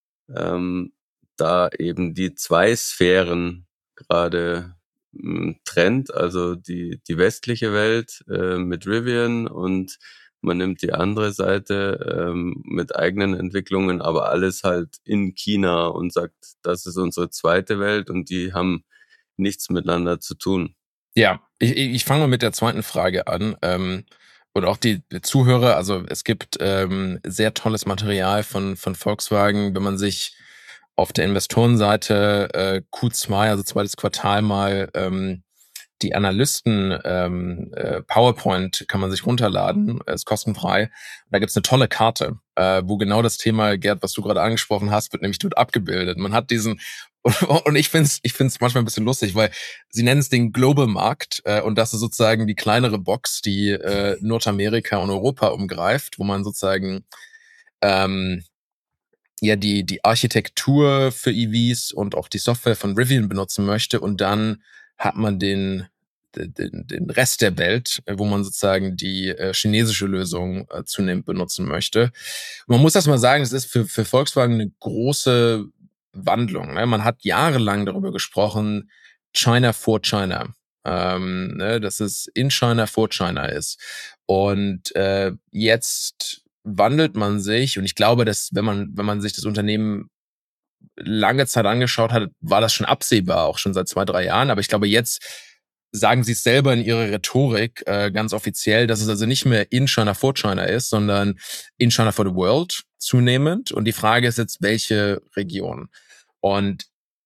da eben die 2 Sphären gerade trennt, also die westliche Welt mit Rivian und man nimmt die andere Seite mit eigenen Entwicklungen, aber alles halt in China und sagt, das ist unsere zweite Welt und die haben nichts miteinander zu tun. Ja, ich fange mal mit der zweiten Frage an. Und auch die Zuhörer, also es gibt sehr tolles Material von Volkswagen, wenn man sich auf der Investorenseite Q2, also zweites Quartal mal die Analysten PowerPoint kann man sich runterladen, ist kostenfrei. Da gibt's eine tolle Karte, wo genau das Thema, Gerd, was du gerade angesprochen hast, wird nämlich dort abgebildet. Man hat diesen, und ich find's manchmal ein bisschen lustig, weil sie nennen es den Global-Markt und das ist sozusagen die kleinere Box, die Nordamerika und Europa umgreift, wo man sozusagen ja die Architektur für EVs und auch die Software von Rivian benutzen möchte, und dann hat man den Rest der Welt, wo man sozusagen die chinesische Lösung zunehmend benutzen möchte. Und man muss das mal sagen, es ist für Volkswagen eine große Wandlung. Ne? Man hat jahrelang darüber gesprochen, China for China. Dass es in China for China ist. Und jetzt wandelt man sich, und ich glaube, dass wenn man sich das Unternehmen lange Zeit angeschaut hat, war das schon absehbar, auch schon seit 2-3 Jahren. Aber ich glaube, jetzt sagen sie es selber in ihrer Rhetorik ganz offiziell, dass es also nicht mehr in China for China ist, sondern in China for the World zunehmend. Und die Frage ist jetzt, welche Region? Und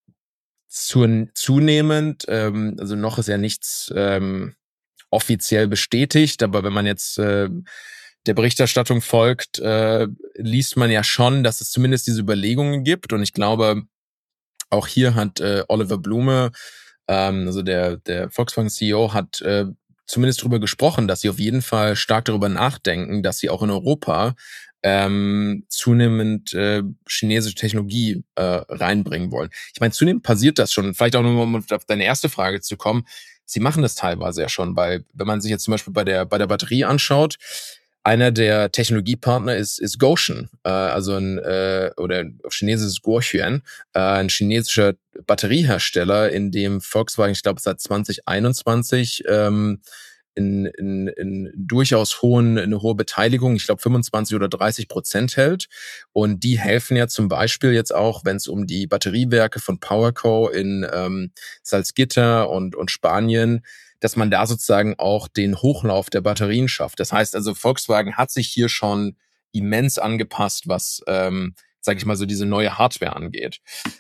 zunehmend, also noch ist ja nichts offiziell bestätigt, aber wenn man jetzt der Berichterstattung folgt, liest man ja schon, dass es zumindest diese Überlegungen gibt. Und ich glaube, auch hier hat Oliver Blume, also der Volkswagen-CEO, hat zumindest darüber gesprochen, dass sie auf jeden Fall stark darüber nachdenken, dass sie auch in Europa zunehmend chinesische Technologie reinbringen wollen. Ich meine, zunehmend passiert das schon. Vielleicht auch nur, um auf deine erste Frage zu kommen. Sie machen das teilweise ja schon, weil wenn man sich jetzt zum Beispiel bei der Batterie anschaut, einer der Technologiepartner ist Gotion, also oder auf Chinesisch ist Guoxuan, ein chinesischer Batteriehersteller, in dem Volkswagen, ich glaube, seit 2021 in durchaus eine hohe Beteiligung, ich glaube 25 oder 30% hält. Und die helfen ja zum Beispiel jetzt auch, wenn es um die Batteriewerke von PowerCo in Salzgitter und Spanien, dass man da sozusagen auch den Hochlauf der Batterien schafft. Das heißt also, Volkswagen hat sich hier schon immens angepasst, was, sage ich mal, so diese neue Hardware angeht.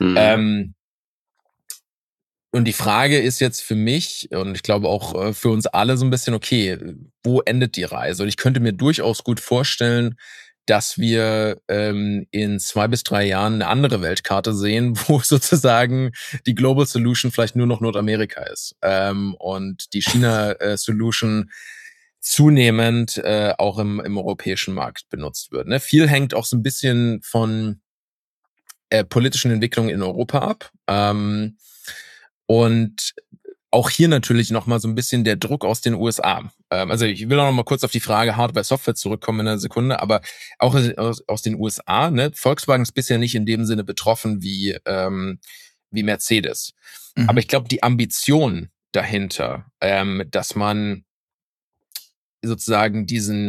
Und die Frage ist jetzt für mich und ich glaube auch für uns alle so ein bisschen, okay, wo endet die Reise? Und ich könnte mir durchaus gut vorstellen, dass wir in 2 bis 3 Jahren eine andere Weltkarte sehen, wo sozusagen die Global Solution vielleicht nur noch Nordamerika ist und die China-Solution zunehmend auch im europäischen Markt benutzt wird. Ne? Viel hängt auch so ein bisschen von politischen Entwicklungen in Europa ab. Und auch hier natürlich nochmal so ein bisschen der Druck aus den USA. Also ich will auch noch mal kurz auf die Frage Hardware-Software zurückkommen in einer Sekunde, aber auch aus den USA, ne? Volkswagen ist bisher nicht in dem Sinne betroffen wie Mercedes. Aber ich glaube, die Ambition dahinter, dass man sozusagen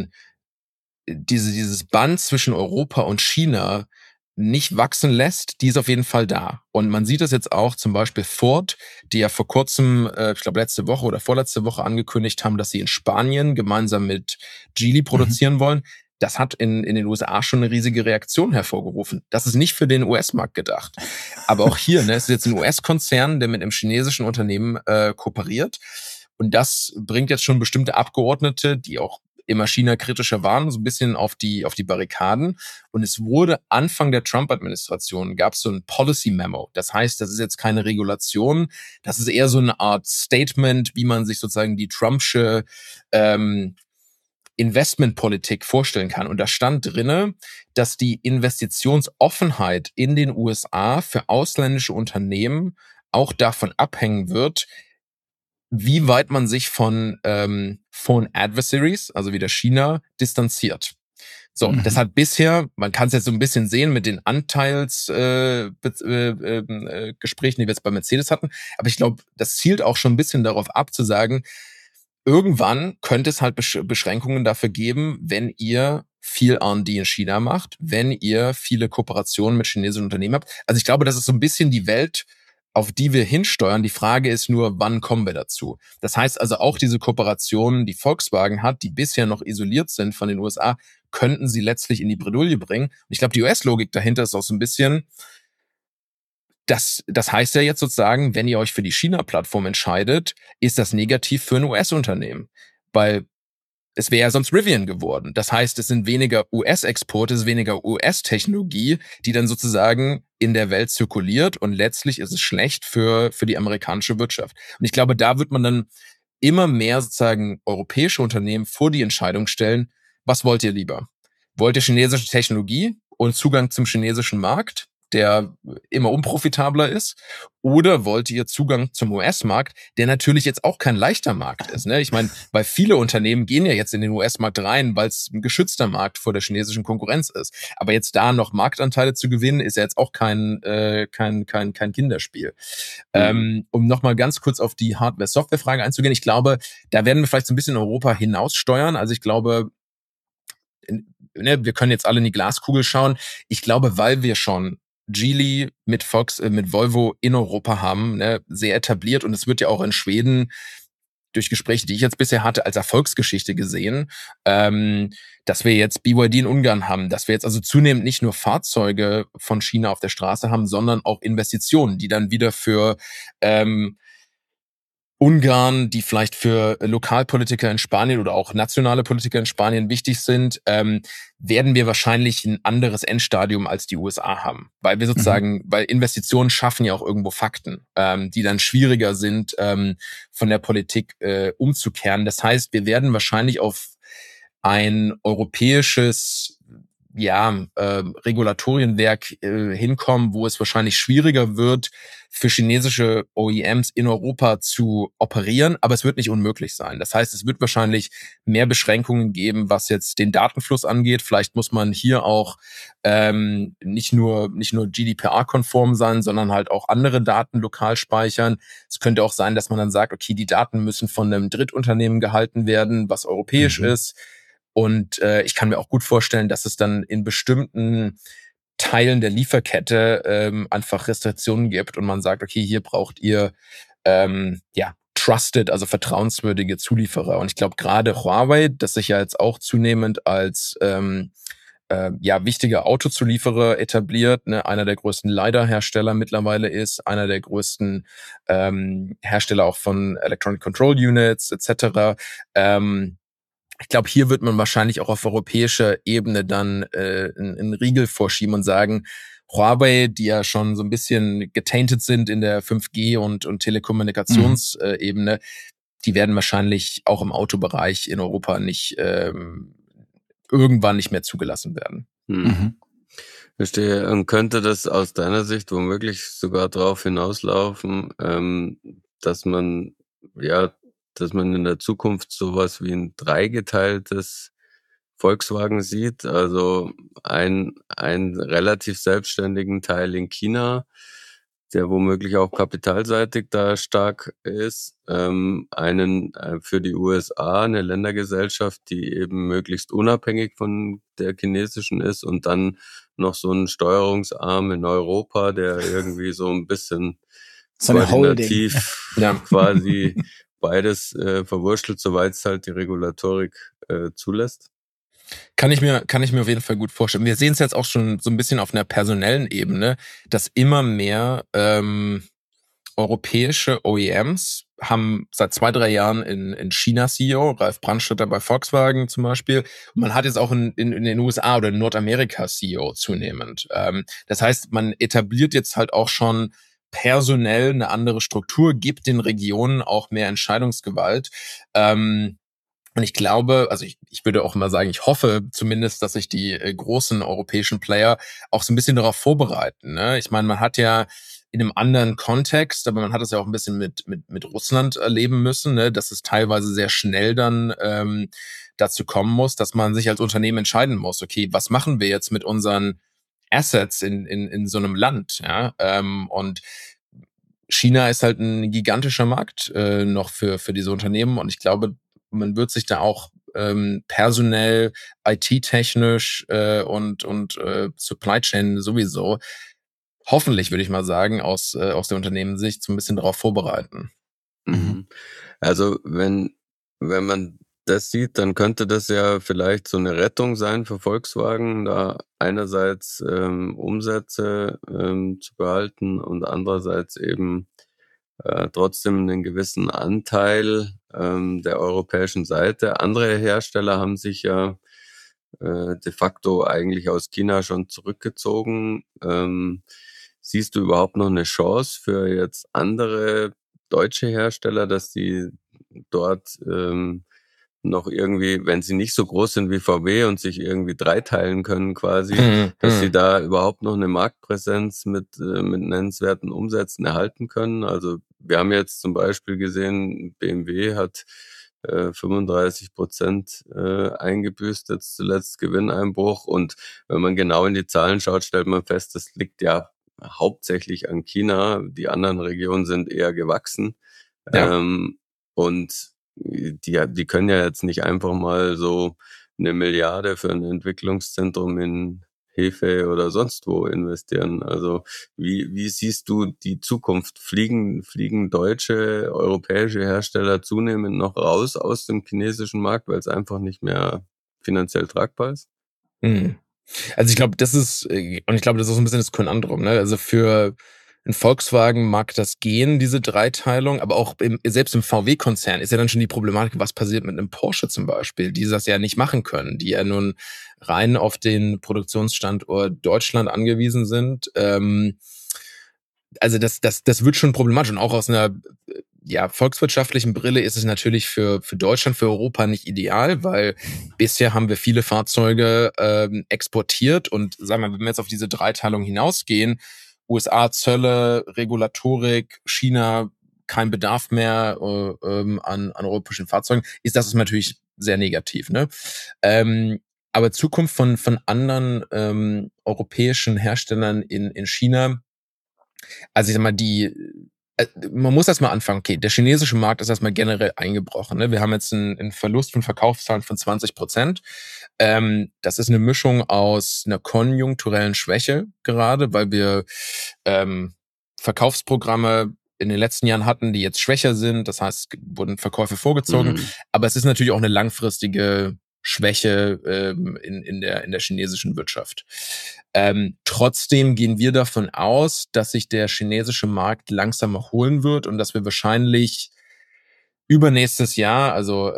dieses Band zwischen Europa und China nicht wachsen lässt, die ist auf jeden Fall da. Und man sieht das jetzt auch zum Beispiel Ford, die ja vor kurzem, ich glaube letzte Woche oder vorletzte Woche angekündigt haben, dass sie in Spanien gemeinsam mit Geely produzieren wollen. Das hat in den USA schon eine riesige Reaktion hervorgerufen. Das ist nicht für den US-Markt gedacht. Aber auch hier, ne, es ist jetzt ein US-Konzern, der mit einem chinesischen Unternehmen kooperiert. Und das bringt jetzt schon bestimmte Abgeordnete, die auch immer China-kritischer waren, so ein bisschen auf die Barrikaden. Und es wurde Anfang der Trump-Administration, gab es so ein Policy-Memo. Das heißt, das ist jetzt keine Regulation, das ist eher so eine Art Statement, wie man sich sozusagen die Trumpsche Investmentpolitik vorstellen kann. Und da stand drinne, dass die Investitionsoffenheit in den USA für ausländische Unternehmen auch davon abhängen wird, wie weit man sich von Adversaries, also wieder China, distanziert. So, das hat bisher, man kann es jetzt so ein bisschen sehen mit den Anteilsgesprächen, die wir jetzt bei Mercedes hatten, aber ich glaube, das zielt auch schon ein bisschen darauf ab, zu sagen, irgendwann könnte es halt Beschränkungen dafür geben, wenn ihr viel R&D in China macht, wenn ihr viele Kooperationen mit chinesischen Unternehmen habt. Also ich glaube, das ist so ein bisschen die Welt, auf die wir hinsteuern. Die Frage ist nur, wann kommen wir dazu? Das heißt also auch diese Kooperationen, die Volkswagen hat, die bisher noch isoliert sind von den USA, könnten sie letztlich in die Bredouille bringen. Und ich glaube, die US-Logik dahinter ist auch so ein bisschen, das heißt ja jetzt sozusagen, wenn ihr euch für die China-Plattform entscheidet, ist das negativ für ein US-Unternehmen. Weil es wäre ja sonst Rivian geworden. Das heißt, es sind weniger US-Exporte, es ist weniger US-Technologie, die dann sozusagen in der Welt zirkuliert und letztlich ist es schlecht für die amerikanische Wirtschaft. Und ich glaube, da wird man dann immer mehr sozusagen europäische Unternehmen vor die Entscheidung stellen, was wollt ihr lieber? Wollt ihr chinesische Technologie und Zugang zum chinesischen Markt, der immer unprofitabler ist? Oder wollt ihr Zugang zum US-Markt, der natürlich jetzt auch kein leichter Markt ist? Ne? Ich meine, weil viele Unternehmen gehen ja jetzt in den US-Markt rein, weil es ein geschützter Markt vor der chinesischen Konkurrenz ist. Aber jetzt da noch Marktanteile zu gewinnen, ist ja jetzt auch kein Kinderspiel. Um nochmal ganz kurz auf die Hardware-Software-Frage einzugehen. Ich glaube, da werden wir vielleicht so ein bisschen in Europa hinaussteuern. Also ich glaube, wir können jetzt alle in die Glaskugel schauen. Ich glaube, weil wir schon Geely mit Volvo in Europa haben, ne, sehr etabliert, und es wird ja auch in Schweden durch Gespräche, die ich jetzt bisher hatte, als Erfolgsgeschichte gesehen, dass wir jetzt BYD in Ungarn haben, dass wir jetzt also zunehmend nicht nur Fahrzeuge von China auf der Straße haben, sondern auch Investitionen, die dann wieder für Ungarn, die vielleicht für Lokalpolitiker in Spanien oder auch nationale Politiker in Spanien wichtig sind, werden wir wahrscheinlich ein anderes Endstadium als die USA haben. Weil wir sozusagen, weil Investitionen schaffen ja auch irgendwo Fakten, die dann schwieriger sind, von der Politik umzukehren. Das heißt, wir werden wahrscheinlich auf ein europäisches Regulatorienwerk hinkommen, wo es wahrscheinlich schwieriger wird, für chinesische OEMs in Europa zu operieren, aber es wird nicht unmöglich sein. Das heißt, es wird wahrscheinlich mehr Beschränkungen geben, was jetzt den Datenfluss angeht. Vielleicht muss man hier auch nicht nur GDPR-konform sein, sondern halt auch andere Daten lokal speichern. Es könnte auch sein, dass man dann sagt, okay, die Daten müssen von einem Drittunternehmen gehalten werden, was europäisch ist. Und ich kann mir auch gut vorstellen, dass es dann in bestimmten Teilen der Lieferkette einfach Restriktionen gibt und man sagt, okay, hier braucht ihr trusted, also vertrauenswürdige Zulieferer. Und ich glaube, gerade Huawei, das sich ja jetzt auch zunehmend als wichtiger Autozulieferer etabliert, ne, einer der größten LiDAR-Hersteller mittlerweile ist, einer der größten Hersteller auch von Electronic Control Units etc. Ich glaube, hier wird man wahrscheinlich auch auf europäischer Ebene dann einen Riegel vorschieben und sagen, Huawei, die ja schon so ein bisschen getainted sind in der 5G und Telekommunikationsebene, die werden wahrscheinlich auch im Autobereich in Europa nicht irgendwann nicht mehr zugelassen werden. Verstehe. Und könnte das aus deiner Sicht womöglich sogar darauf hinauslaufen, dass man in der Zukunft sowas wie ein dreigeteiltes Volkswagen sieht, also einen relativ selbstständigen Teil in China, der womöglich auch kapitalseitig da stark ist, einen für die USA, eine Ländergesellschaft, die eben möglichst unabhängig von der chinesischen ist, und dann noch so einen Steuerungsarm in Europa, der irgendwie so ein bisschen so eine koordinativ quasi beides verwurschtelt, soweit es halt die Regulatorik zulässt. Kann ich mir auf jeden Fall gut vorstellen. Wir sehen es jetzt auch schon so ein bisschen auf einer personellen Ebene, dass immer mehr europäische OEMs haben seit 2-3 Jahren in China CEO, Ralf Brandstätter bei Volkswagen zum Beispiel. Und man hat jetzt auch in den USA oder in Nordamerika CEO zunehmend. Das heißt, man etabliert jetzt halt auch schon personell eine andere Struktur, gibt den Regionen auch mehr Entscheidungsgewalt. Und ich glaube, also ich würde auch immer sagen, ich hoffe zumindest, dass sich die großen europäischen Player auch so ein bisschen darauf vorbereiten. Ne? Ich meine, man hat ja in einem anderen Kontext, aber man hat es ja auch ein bisschen mit Russland erleben müssen, ne? Dass es teilweise sehr schnell dann dazu kommen muss, dass man sich als Unternehmen entscheiden muss, okay, was machen wir jetzt mit unseren Assets in so einem Land? Ja? Und China ist halt ein gigantischer Markt noch für diese Unternehmen, und ich glaube, man wird sich da auch personell, IT-technisch und Supply Chain sowieso, hoffentlich würde ich mal sagen, aus der Unternehmenssicht so ein bisschen darauf vorbereiten. Also wenn man das sieht, dann könnte das ja vielleicht so eine Rettung sein für Volkswagen, da einerseits Umsätze zu behalten und andererseits eben trotzdem einen gewissen Anteil der europäischen Seite. Andere Hersteller haben sich ja de facto eigentlich aus China schon zurückgezogen. Siehst du überhaupt noch eine Chance für jetzt andere deutsche Hersteller, dass die dort noch irgendwie, wenn sie nicht so groß sind wie VW und sich irgendwie dreiteilen können quasi, dass sie da überhaupt noch eine Marktpräsenz mit nennenswerten Umsätzen erhalten können? Also wir haben jetzt zum Beispiel gesehen, BMW hat 35% eingebüßt, jetzt zuletzt Gewinneinbruch. Und wenn man genau in die Zahlen schaut, stellt man fest, das liegt ja hauptsächlich an China. Die anderen Regionen sind eher gewachsen. Und die können ja jetzt nicht einfach mal so 1 Milliarde für ein Entwicklungszentrum in Hefei oder sonst wo investieren. Also wie siehst du die Zukunft? Fliegen deutsche, europäische Hersteller zunehmend noch raus aus dem chinesischen Markt, weil es einfach nicht mehr finanziell tragbar ist? Mhm. Also ich glaube, das ist und ich glaube, das ist so ein bisschen das Konundrum, ne? Also für 'n Volkswagen mag das gehen, diese Dreiteilung, aber auch selbst im VW-Konzern ist ja dann schon die Problematik, was passiert mit 'nem Porsche zum Beispiel, die das ja nicht machen können, die ja nun rein auf den Produktionsstandort Deutschland angewiesen sind. Also das wird schon problematisch und auch aus einer ja, volkswirtschaftlichen Brille ist es natürlich für Deutschland, für Europa nicht ideal, weil bisher haben wir viele Fahrzeuge exportiert und sagen wir, wenn wir jetzt auf diese Dreiteilung hinausgehen, USA Zölle, Regulatorik, China kein Bedarf mehr an europäischen Fahrzeugen, ist das natürlich sehr negativ. Ne? Aber Zukunft von anderen europäischen Herstellern in China, also ich sag mal, man muss erst mal anfangen, okay, der chinesische Markt ist erstmal generell eingebrochen. Ne? Wir haben jetzt einen Verlust von Verkaufszahlen von 20%. Das ist eine Mischung aus einer konjunkturellen Schwäche gerade, weil wir Verkaufsprogramme in den letzten Jahren hatten, die jetzt schwächer sind. Das heißt, es wurden Verkäufe vorgezogen. Aber es ist natürlich auch eine langfristige Schwäche in der chinesischen Wirtschaft. Trotzdem gehen wir davon aus, dass sich der chinesische Markt langsam erholen wird und dass wir wahrscheinlich übernächstes Jahr, also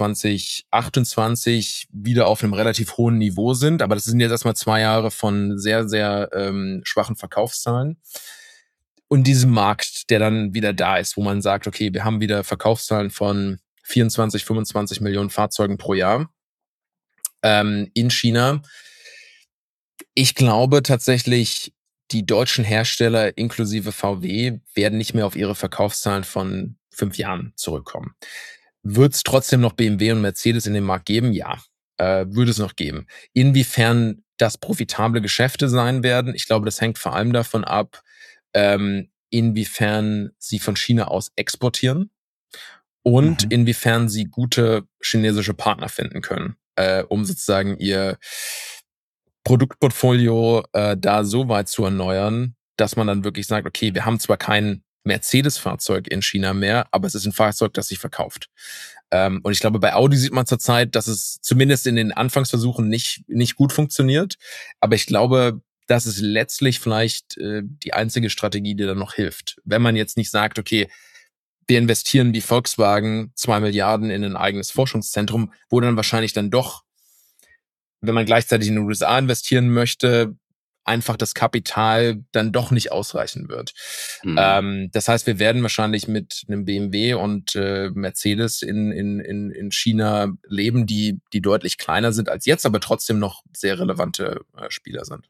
2028, wieder auf einem relativ hohen Niveau sind. Aber das sind jetzt erstmal 2 Jahre von sehr, sehr schwachen Verkaufszahlen. Und diesem Markt, der dann wieder da ist, wo man sagt, okay, wir haben wieder Verkaufszahlen von 24, 25 Millionen Fahrzeugen pro Jahr in China. Ich glaube tatsächlich, die deutschen Hersteller inklusive VW werden nicht mehr auf ihre Verkaufszahlen von 5 Jahren zurückkommen. Wird es trotzdem noch BMW und Mercedes in dem Markt geben? Ja, würde es noch geben. Inwiefern das profitable Geschäfte sein werden, ich glaube, das hängt vor allem davon ab, inwiefern sie von China aus exportieren und inwiefern sie gute chinesische Partner finden können, um sozusagen ihr Produktportfolio da so weit zu erneuern, dass man dann wirklich sagt, okay, wir haben zwar kein Mercedes-Fahrzeug in China mehr, aber es ist ein Fahrzeug, das sich verkauft. Und ich glaube, bei Audi sieht man zurzeit, dass es zumindest in den Anfangsversuchen nicht gut funktioniert. Aber ich glaube, das ist letztlich vielleicht die einzige Strategie, die dann noch hilft. Wenn man jetzt nicht sagt, okay, wir investieren wie Volkswagen 2 Milliarden in ein eigenes Forschungszentrum, wo dann wahrscheinlich dann doch, wenn man gleichzeitig in den USA investieren möchte, einfach das Kapital dann doch nicht ausreichen wird. Das heißt, wir werden wahrscheinlich mit einem BMW und Mercedes in China leben, die deutlich kleiner sind als jetzt, aber trotzdem noch sehr relevante Spieler sind.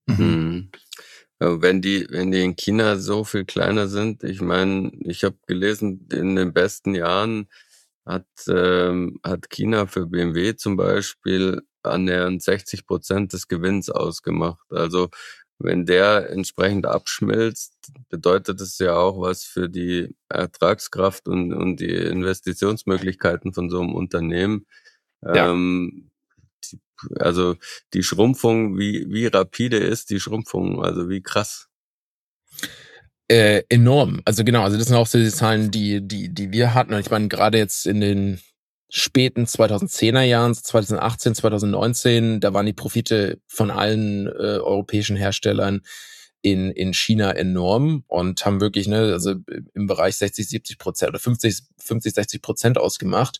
Wenn die in China so viel kleiner sind, ich meine, ich habe gelesen, in den besten Jahren hat China für BMW zum Beispiel annähernd 60% des Gewinns ausgemacht. Also wenn der entsprechend abschmilzt, bedeutet es ja auch was für die Ertragskraft und die Investitionsmöglichkeiten von so einem Unternehmen. Ja. Also die Schrumpfung, wie rapide ist die Schrumpfung? Also wie krass? Enorm. Also genau, also das sind auch so die Zahlen, die wir hatten. Und ich meine, gerade jetzt in den späten 2010er Jahren, 2018, 2019, da waren die Profite von allen europäischen Herstellern in China enorm und haben wirklich, also im Bereich 60-70% oder 50-60% ausgemacht.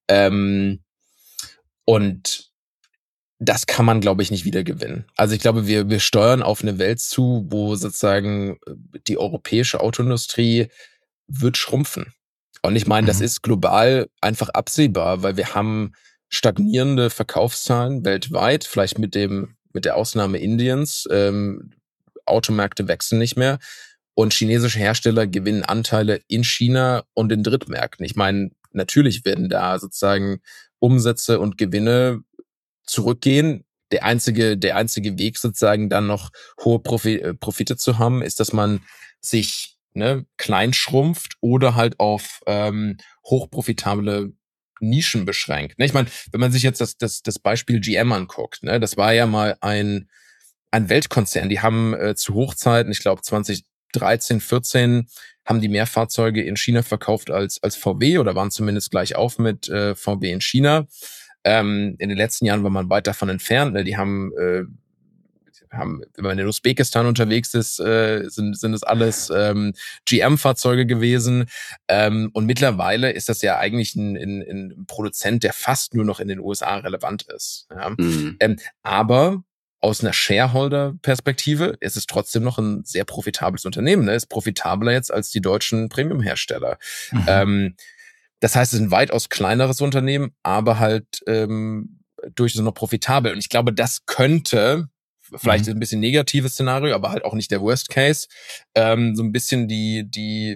Und das kann man, glaube ich, nicht wieder gewinnen. Also ich glaube, wir steuern auf eine Welt zu, wo sozusagen die europäische Autoindustrie wird schrumpfen. Und ich meine, das ist global einfach absehbar, weil wir haben stagnierende Verkaufszahlen weltweit, vielleicht mit der Ausnahme Indiens. Automärkte wachsen nicht mehr und chinesische Hersteller gewinnen Anteile in China und in Drittmärkten. Ich meine, natürlich werden da sozusagen Umsätze und Gewinne zurückgehen. Der einzige Weg sozusagen dann noch hohe Profite zu haben, ist, dass man sich klein schrumpft oder halt auf hochprofitable Nischen beschränkt. Ne? Ich meine, wenn man sich jetzt das Beispiel GM anguckt, ne, das war ja mal ein Weltkonzern. Die haben zu Hochzeiten, ich glaube 2013, 14, haben die mehr Fahrzeuge in China verkauft als VW oder waren zumindest gleich auf mit VW in China. In den letzten Jahren war man weit davon entfernt. Ne? Die haben, wenn man in Usbekistan unterwegs ist, sind es alles GM-Fahrzeuge gewesen. Und mittlerweile ist das ja eigentlich ein Produzent, der fast nur noch in den USA relevant ist. Ja? Aber aus einer Shareholder-Perspektive ist es trotzdem noch ein sehr profitables Unternehmen. Ne? Ist profitabler jetzt als die deutschen Premium-Hersteller. Das heißt, es ist ein weitaus kleineres Unternehmen, aber halt durchaus noch profitabel. Und ich glaube, das könnte, vielleicht ein bisschen negatives Szenario, aber halt auch nicht der Worst Case, so ein bisschen die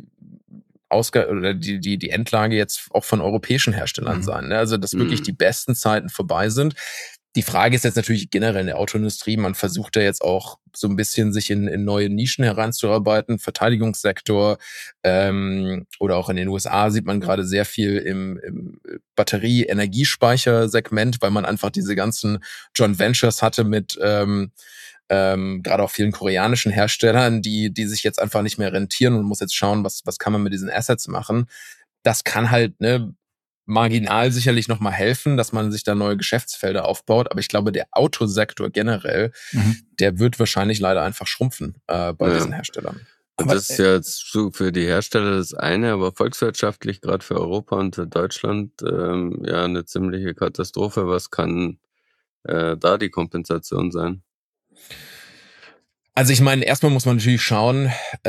Endlage jetzt auch von europäischen Herstellern sein. Ne? Also, dass wirklich die besten Zeiten vorbei sind. Die Frage ist jetzt natürlich generell in der Autoindustrie, man versucht ja jetzt auch so ein bisschen sich in neue Nischen hereinzuarbeiten, Verteidigungssektor oder auch in den USA sieht man gerade sehr viel im Batterie-Energiespeichersegment, weil man einfach diese ganzen Joint Ventures hatte mit gerade auch vielen koreanischen Herstellern, die sich jetzt einfach nicht mehr rentieren und muss jetzt schauen, was kann man mit diesen Assets machen. Das kann halt, ne, marginal sicherlich nochmal helfen, dass man sich da neue Geschäftsfelder aufbaut. Aber ich glaube, der Autosektor generell, der wird wahrscheinlich leider einfach schrumpfen bei diesen Herstellern. Und das ist ja jetzt für die Hersteller das eine, aber volkswirtschaftlich, gerade für Europa und für Deutschland, ja eine ziemliche Katastrophe. Was kann da die Kompensation sein? Also ich meine, erstmal muss man natürlich schauen,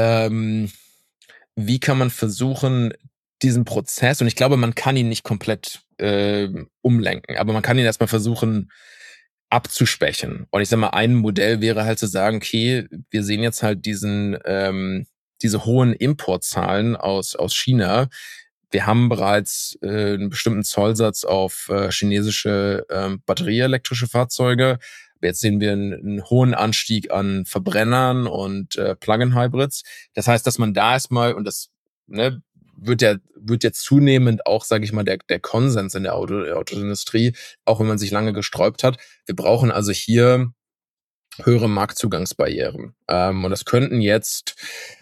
wie kann man versuchen, diesen Prozess, und ich glaube, man kann ihn nicht komplett umlenken, aber man kann ihn erstmal versuchen abzuschwächen. Und ich sag mal, ein Modell wäre halt zu sagen, okay, wir sehen jetzt halt diese hohen Importzahlen aus China. Wir haben bereits einen bestimmten Zollsatz auf chinesische batterieelektrische Fahrzeuge. Jetzt sehen wir einen hohen Anstieg an Verbrennern und Plug-in-Hybrids. Das heißt, dass man da erstmal, und das wird ja zunehmend auch, sage ich mal, der Konsens in der Autoindustrie, auch wenn man sich lange gesträubt hat. Wir brauchen also hier höhere Marktzugangsbarrieren. Und das könnten jetzt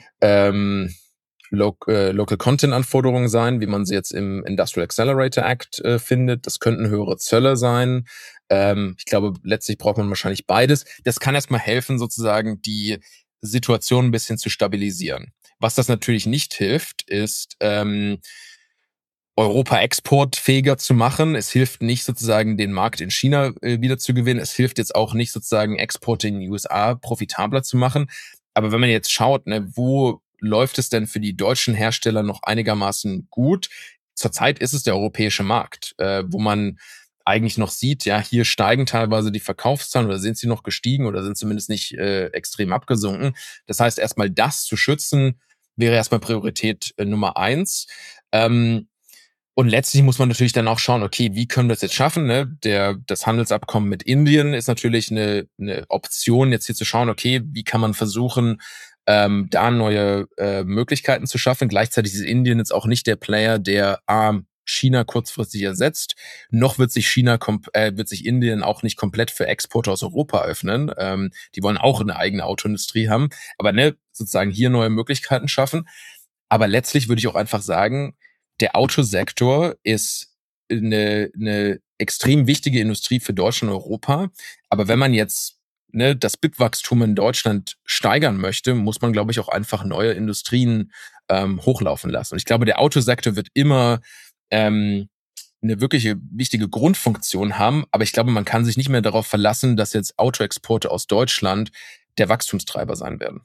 Local Content Anforderungen sein, wie man sie jetzt im Industrial Accelerator Act findet. Das könnten höhere Zölle sein. Ich glaube, letztlich braucht man wahrscheinlich beides. Das kann erstmal helfen, sozusagen die Situation ein bisschen zu stabilisieren. Was das natürlich nicht hilft, ist Europa exportfähiger zu machen. Es hilft nicht sozusagen, den Markt in China wieder zu gewinnen. Es hilft jetzt auch nicht sozusagen, Exporte in die USA profitabler zu machen. Aber wenn man jetzt schaut, ne, wo läuft es denn für die deutschen Hersteller noch einigermaßen gut? Zurzeit ist es der europäische Markt, wo man eigentlich noch sieht, ja, hier steigen teilweise die Verkaufszahlen oder sind sie noch gestiegen oder sind zumindest nicht extrem abgesunken. Das heißt, erstmal das zu schützen, wäre erstmal Priorität Nummer 1. Und letztlich muss man natürlich dann auch schauen, okay, wie können wir das jetzt schaffen? Ne? Das Handelsabkommen mit Indien ist natürlich eine Option, jetzt hier zu schauen, okay, wie kann man versuchen, da neue Möglichkeiten zu schaffen. Gleichzeitig ist Indien jetzt auch nicht der Player, der China kurzfristig ersetzt, noch wird sich Indien auch nicht komplett für Exporte aus Europa öffnen. Die wollen auch eine eigene Autoindustrie haben, aber ne, sozusagen hier neue Möglichkeiten schaffen. Aber letztlich würde ich auch einfach sagen, der Autosektor ist eine extrem wichtige Industrie für Deutschland und Europa. Aber wenn man jetzt das BIP-Wachstum in Deutschland steigern möchte, muss man, glaube ich, auch einfach neue Industrien hochlaufen lassen. Und ich glaube, der Autosektor wird immer eine wirkliche wichtige Grundfunktion haben, aber ich glaube, man kann sich nicht mehr darauf verlassen, dass jetzt Autoexporte aus Deutschland der Wachstumstreiber sein werden.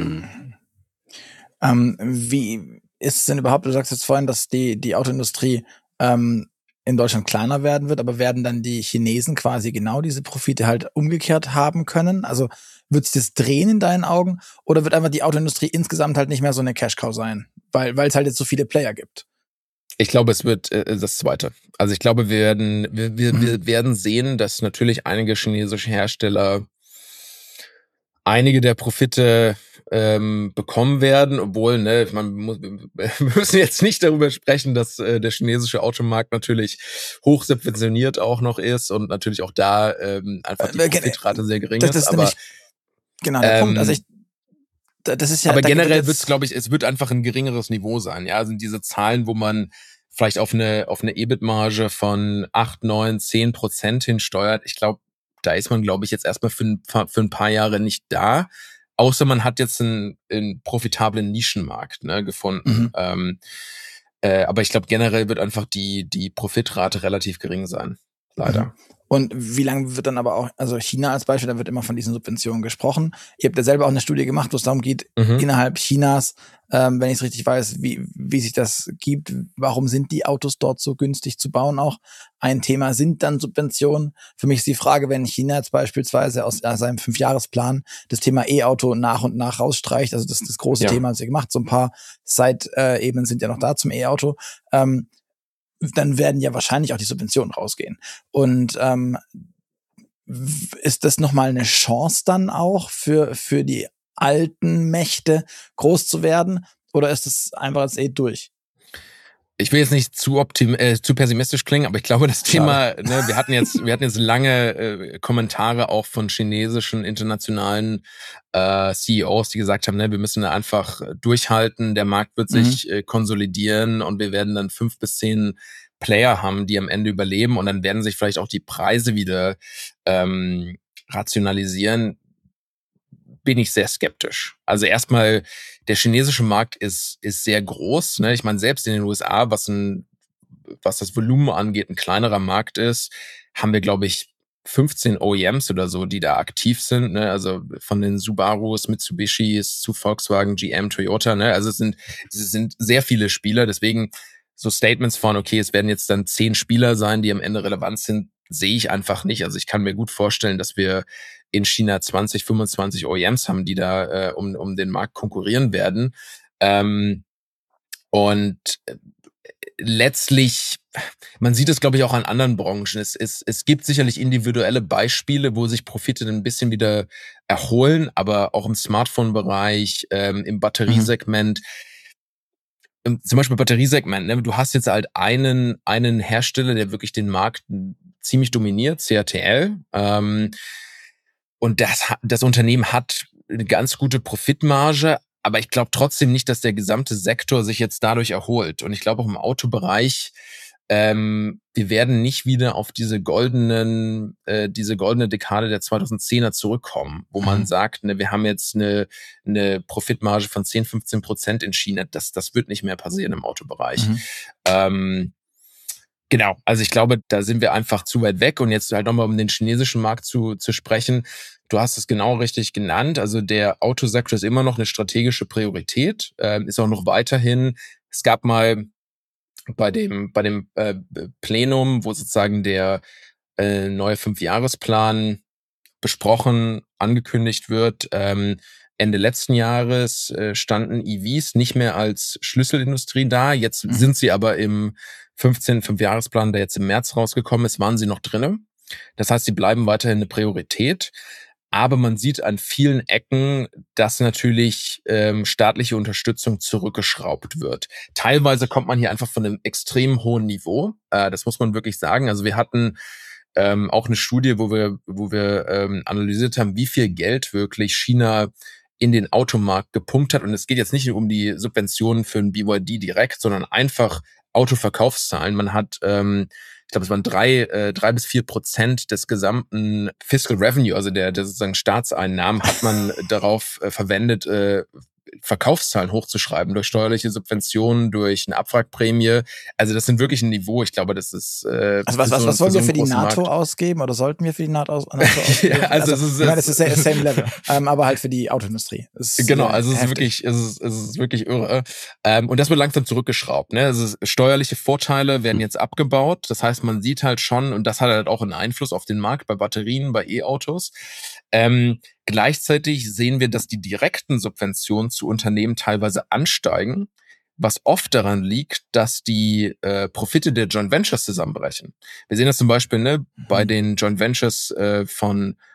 Wie ist es denn überhaupt, du sagst jetzt vorhin, dass die Autoindustrie in Deutschland kleiner werden wird, aber werden dann die Chinesen quasi genau diese Profite halt umgekehrt haben können? Also wird sich das drehen in deinen Augen oder wird einfach die Autoindustrie insgesamt halt nicht mehr so eine Cash-Cow sein, weil es halt jetzt so viele Player gibt? Ich glaube, es wird das Zweite. Also ich glaube, wir werden sehen, dass natürlich einige chinesische Hersteller einige der Profite bekommen werden, obwohl, ne, wir müssen jetzt nicht darüber sprechen, dass der chinesische Automarkt natürlich hoch subventioniert auch noch ist und natürlich auch da einfach die Profitrate sehr gering ist. Aber nämlich genau der Punkt. Also das ist ja. Aber generell wird's, glaube ich, es wird einfach ein geringeres Niveau sein. Ja, also diese Zahlen, wo man vielleicht auf eine EBIT-Marge von 8, 9, 10% hinsteuert. Ich glaube, da ist man, glaube ich, jetzt erstmal für ein paar Jahre nicht da. Außer man hat jetzt einen profitablen Nischenmarkt, ne, gefunden. Aber ich glaube, generell wird einfach die Profitrate relativ gering sein. Leider. Und wie lange wird dann aber auch, also China als Beispiel, da wird immer von diesen Subventionen gesprochen. Ihr habt ja selber auch eine Studie gemacht, wo es darum geht, innerhalb Chinas, wenn ich es richtig weiß, wie sich das gibt, warum sind die Autos dort so günstig zu bauen auch? Ein Thema sind dann Subventionen. Für mich ist die Frage, wenn China jetzt beispielsweise aus seinem 5-Jahresplan das Thema E-Auto nach und nach rausstreicht, also das große Thema haben sie gemacht, so ein paar Side-Ebenen sind ja noch da zum E-Auto, dann werden ja wahrscheinlich auch die Subventionen rausgehen. Und ist das nochmal eine Chance dann auch für die alten Mächte groß zu werden? Oder ist es einfach jetzt durch? Ich will jetzt nicht zu pessimistisch klingen, aber ich glaube, das Thema, ne, wir hatten jetzt lange Kommentare auch von chinesischen internationalen CEOs, die gesagt haben, ne, wir müssen da einfach durchhalten, der Markt wird sich konsolidieren und wir werden dann 5 bis 10 Player haben, die am Ende überleben und dann werden sich vielleicht auch die Preise wieder rationalisieren. Bin ich sehr skeptisch. Also erstmal, der chinesische Markt ist sehr groß. Ne? Ich meine, selbst in den USA, was das Volumen angeht, ein kleinerer Markt ist, haben wir, glaube ich, 15 OEMs oder so, die da aktiv sind. Ne? Also von den Subarus, Mitsubishis zu Volkswagen, GM, Toyota. Ne? Also es sind sehr viele Spieler. Deswegen so Statements von, okay, es werden jetzt dann 10 Spieler sein, die am Ende relevant sind, sehe ich einfach nicht. Also ich kann mir gut vorstellen, dass wir in China 20, 25 OEMs haben, die da um den Markt konkurrieren werden. Und letztlich, man sieht es, glaube ich, auch an anderen Branchen. Es gibt sicherlich individuelle Beispiele, wo sich Profite ein bisschen wieder erholen, aber auch im Smartphone-Bereich, im Batteriesegment, zum Beispiel Batteriesegment, ne? Du hast jetzt halt einen Hersteller, der wirklich den Markt ziemlich dominiert, CATL. Und das Unternehmen hat eine ganz gute Profitmarge, aber ich glaube trotzdem nicht, dass der gesamte Sektor sich jetzt dadurch erholt. Und ich glaube auch im Autobereich, wir werden nicht wieder auf diese goldene Dekade der 2010er zurückkommen, wo man sagt, ne, wir haben jetzt eine Profitmarge von 10-15% in China. Das wird nicht mehr passieren im Autobereich. Genau, also ich glaube, da sind wir einfach zu weit weg. Und jetzt halt nochmal um den chinesischen Markt zu sprechen. Du hast es genau richtig genannt. Also der Autosektor ist immer noch eine strategische Priorität, ist auch noch weiterhin. Es gab mal bei dem Plenum, wo sozusagen der neue 5-Jahresplan besprochen, angekündigt wird, Ende letzten Jahres standen EVs nicht mehr als Schlüsselindustrie da. Jetzt sind sie aber im 5-Jahresplan, der jetzt im März rausgekommen ist, waren sie noch drinne. Das heißt, sie bleiben weiterhin eine Priorität. Aber man sieht an vielen Ecken, dass natürlich staatliche Unterstützung zurückgeschraubt wird. Teilweise kommt man hier einfach von einem extrem hohen Niveau. Das muss man wirklich sagen. Also wir hatten auch eine Studie, wo wir analysiert haben, wie viel Geld wirklich China in den Automarkt gepumpt hat. Und es geht jetzt nicht um die Subventionen für ein BYD direkt, sondern einfach Autoverkaufszahlen. Man hat, ich glaube, es waren 3-4% des gesamten Fiscal Revenue, also der sozusagen Staatseinnahmen, hat man darauf verwendet, Verkaufszahlen hochzuschreiben, durch steuerliche Subventionen, durch eine Abwrackprämie. Also das sind wirklich ein Niveau, ich glaube, das ist also was wollen wir für die NATO ausgeben oder sollten wir für die NATO ausgeben? Ja, also ich meine, das ist ja same level, aber halt für die Autoindustrie. Genau, also es ist wirklich irre. Und das wird langsam zurückgeschraubt. Ne? Also steuerliche Vorteile werden jetzt abgebaut. Das heißt, man sieht halt schon, und das hat halt auch einen Einfluss auf den Markt bei Batterien, bei E-Autos. Gleichzeitig sehen wir, dass die direkten Subventionen zu Unternehmen teilweise ansteigen, was oft daran liegt, dass die Profite der Joint Ventures zusammenbrechen. Wir sehen das zum Beispiel bei den Joint Ventures von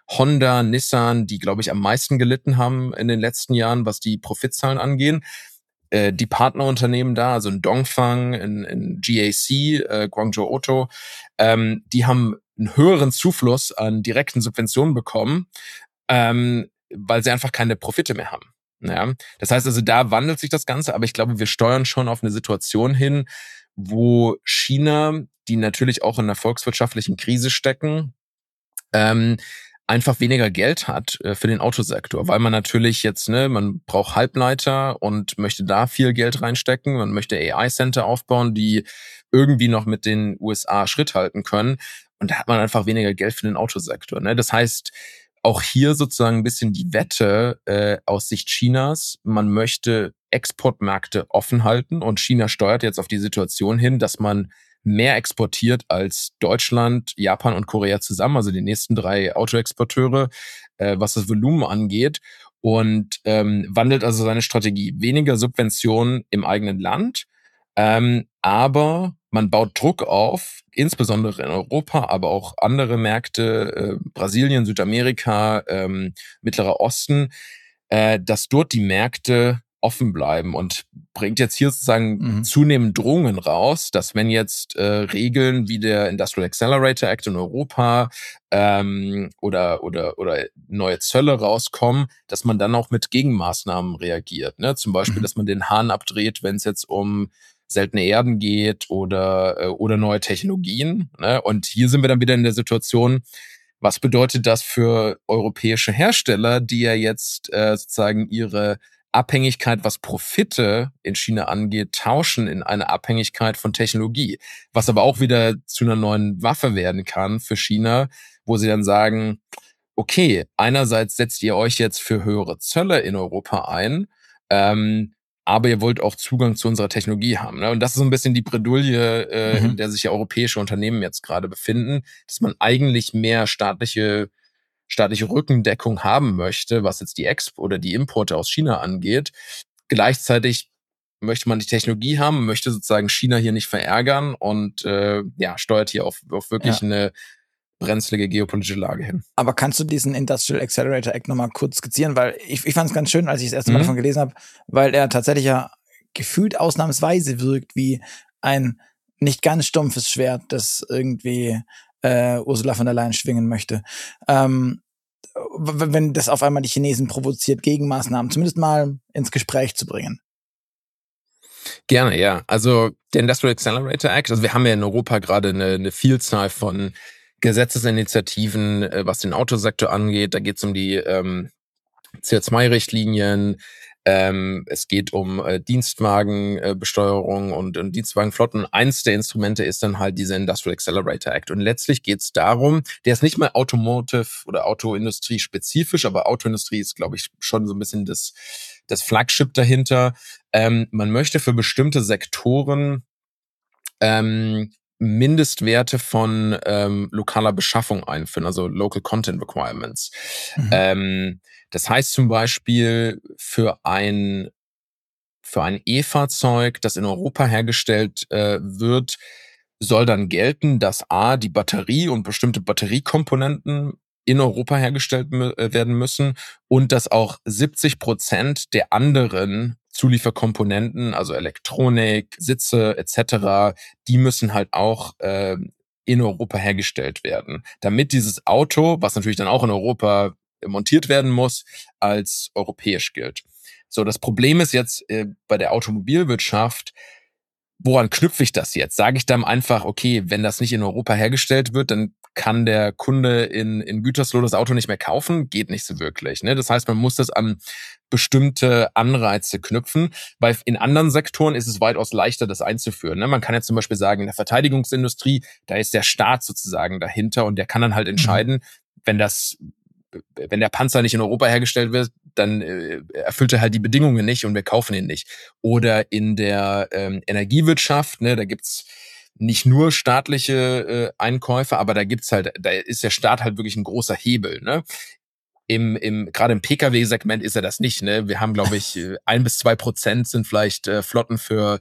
Honda, Nissan, die, glaube ich, am meisten gelitten haben in den letzten Jahren, was die Profitzahlen angehen. Die Partnerunternehmen da, also in Dongfang, in GAC, Guangzhou Auto, die haben einen höheren Zufluss an direkten Subventionen bekommen, weil sie einfach keine Profite mehr haben. Ja, das heißt also, da wandelt sich das Ganze, aber ich glaube, wir steuern schon auf eine Situation hin, wo China, die natürlich auch in einer volkswirtschaftlichen Krise stecken, einfach weniger Geld hat für den Autosektor, weil man natürlich jetzt, man braucht Halbleiter und möchte da viel Geld reinstecken, man möchte AI-Center aufbauen, die irgendwie noch mit den USA Schritt halten können, und da hat man einfach weniger Geld für den Autosektor. Ne? Das heißt, auch hier sozusagen ein bisschen die Wette aus Sicht Chinas, man möchte Exportmärkte offen halten, und China steuert jetzt auf die Situation hin, dass man mehr exportiert als Deutschland, Japan und Korea zusammen, also die nächsten 3 Autoexporteure, was das Volumen angeht, und wandelt also seine Strategie. Weniger Subventionen im eigenen Land, aber man baut Druck auf, insbesondere in Europa, aber auch andere Märkte, Brasilien, Südamerika, Mittlerer Osten, dass dort die Märkte offen bleiben, und bringt jetzt hier sozusagen zunehmend Drohungen raus, dass wenn jetzt Regeln wie der Industrial Accelerator Act in Europa oder neue Zölle rauskommen, dass man dann auch mit Gegenmaßnahmen reagiert. Ne? Zum Beispiel, dass man den Hahn abdreht, wenn es jetzt um seltene Erden geht oder neue Technologien. Ne? Und hier sind wir dann wieder in der Situation, was bedeutet das für europäische Hersteller, die ja jetzt sozusagen ihre Abhängigkeit, was Profite in China angeht, tauschen in eine Abhängigkeit von Technologie, was aber auch wieder zu einer neuen Waffe werden kann für China, wo sie dann sagen, okay, einerseits setzt ihr euch jetzt für höhere Zölle in Europa ein, aber ihr wollt auch Zugang zu unserer Technologie haben. Ne? Und das ist so ein bisschen die Bredouille, in der sich ja europäische Unternehmen jetzt gerade befinden, dass man eigentlich mehr staatliche Rückendeckung haben möchte, was jetzt die Expo oder die Importe aus China angeht. Gleichzeitig möchte man die Technologie haben, möchte sozusagen China hier nicht verärgern und steuert hier auf wirklich eine brenzlige geopolitische Lage hin. Aber kannst du diesen Industrial Accelerator Act nochmal kurz skizzieren? Weil ich fand es ganz schön, als ich das erste Mal davon gelesen habe, weil er tatsächlich ja gefühlt ausnahmsweise wirkt wie ein nicht ganz stumpfes Schwert, das irgendwie Ursula von der Leyen schwingen möchte. Wenn das auf einmal die Chinesen provoziert, Gegenmaßnahmen zumindest mal ins Gespräch zu bringen. Gerne, ja. Also der Industrial Accelerator Act, also wir haben ja in Europa gerade eine Vielzahl von Gesetzesinitiativen, was den Autosektor angeht. Da geht es um die CO2-Richtlinien, es geht um Dienstwagenbesteuerung und Dienstwagenflotten. Eins der Instrumente ist dann halt dieser Industrial Accelerator Act. Und letztlich geht es darum, der ist nicht mal Automotive oder Autoindustrie spezifisch, aber Autoindustrie ist, glaube ich, schon so ein bisschen das Flagship dahinter. Man möchte für bestimmte Sektoren Mindestwerte von lokaler Beschaffung einführen, also Local Content Requirements. Das heißt zum Beispiel für ein E-Fahrzeug, das in Europa hergestellt wird, soll dann gelten, dass die Batterie und bestimmte Batteriekomponenten in Europa hergestellt werden müssen und dass auch 70% der anderen Zulieferkomponenten, also Elektronik, Sitze etc., die müssen halt auch in Europa hergestellt werden, damit dieses Auto, was natürlich dann auch in Europa montiert werden muss, als europäisch gilt. So, das Problem ist jetzt bei der Automobilwirtschaft, woran knüpfe ich das jetzt? Sage ich dann einfach, okay, wenn das nicht in Europa hergestellt wird, dann kann der Kunde in Gütersloh das Auto nicht mehr kaufen? Geht nicht so wirklich. Ne? Das heißt, man muss das an bestimmte Anreize knüpfen, weil in anderen Sektoren ist es weitaus leichter, das einzuführen. Ne? Man kann jetzt zum Beispiel sagen, in der Verteidigungsindustrie, da ist der Staat sozusagen dahinter und der kann dann halt entscheiden, wenn der Panzer nicht in Europa hergestellt wird, dann erfüllt er halt die Bedingungen nicht und wir kaufen ihn nicht. Oder in der Energiewirtschaft, ne, da gibt's nicht nur staatliche Einkäufe, aber da ist der Staat halt wirklich ein großer Hebel, ne? Gerade im Pkw-Segment ist er das nicht, ne? Wir haben, glaube ich, 1-2% sind vielleicht Flotten für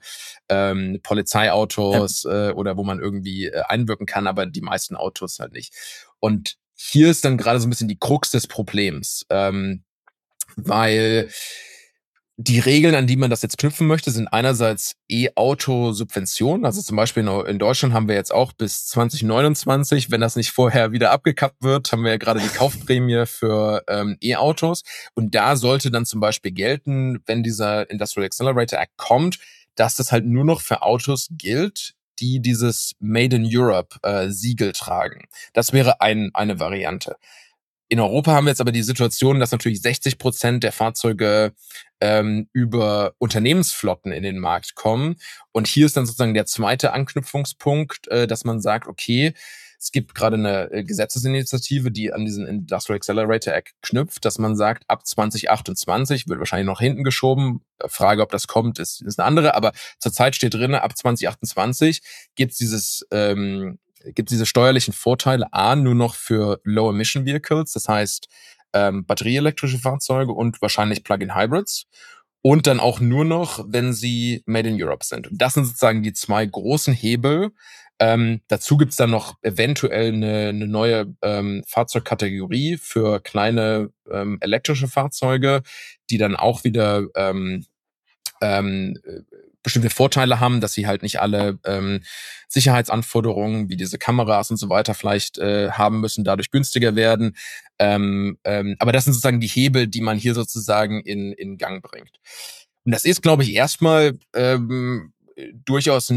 Polizeiautos oder wo man irgendwie einwirken kann, aber die meisten Autos halt nicht. Und hier ist dann gerade so ein bisschen die Krux des Problems, weil die Regeln, an die man das jetzt knüpfen möchte, sind einerseits E-Auto-Subventionen. Also zum Beispiel in Deutschland haben wir jetzt auch bis 2029, wenn das nicht vorher wieder abgekappt wird, haben wir ja gerade die Kaufprämie für E-Autos. Und da sollte dann zum Beispiel gelten, wenn dieser Industrial Accelerator Act kommt, dass das halt nur noch für Autos gilt, die dieses Made in Europe Siegel tragen. Das wäre eine Variante. In Europa haben wir jetzt aber die Situation, dass natürlich 60% der Fahrzeuge über Unternehmensflotten in den Markt kommen. Und hier ist dann sozusagen der zweite Anknüpfungspunkt, dass man sagt, okay, es gibt gerade eine Gesetzesinitiative, die an diesen Industrial Accelerator Act knüpft, dass man sagt, ab 2028, wird wahrscheinlich noch hinten geschoben. Frage, ob das kommt, ist eine andere. Aber zurzeit steht drin, ab 2028 gibt es diese steuerlichen Vorteile nur noch für Low-Emission-Vehicles, das heißt batterieelektrische Fahrzeuge und wahrscheinlich Plug-in-Hybrids. Und dann auch nur noch, wenn sie Made in Europe sind. Und das sind sozusagen die zwei großen Hebel. Dazu gibt's dann noch eventuell eine neue Fahrzeugkategorie für kleine elektrische Fahrzeuge, die dann auch wieder bestimmte Vorteile haben, dass sie halt nicht alle Sicherheitsanforderungen wie diese Kameras und so weiter vielleicht haben müssen, dadurch günstiger werden. Aber das sind sozusagen die Hebel, die man hier sozusagen in Gang bringt. Und das ist, glaube ich, erstmal durchaus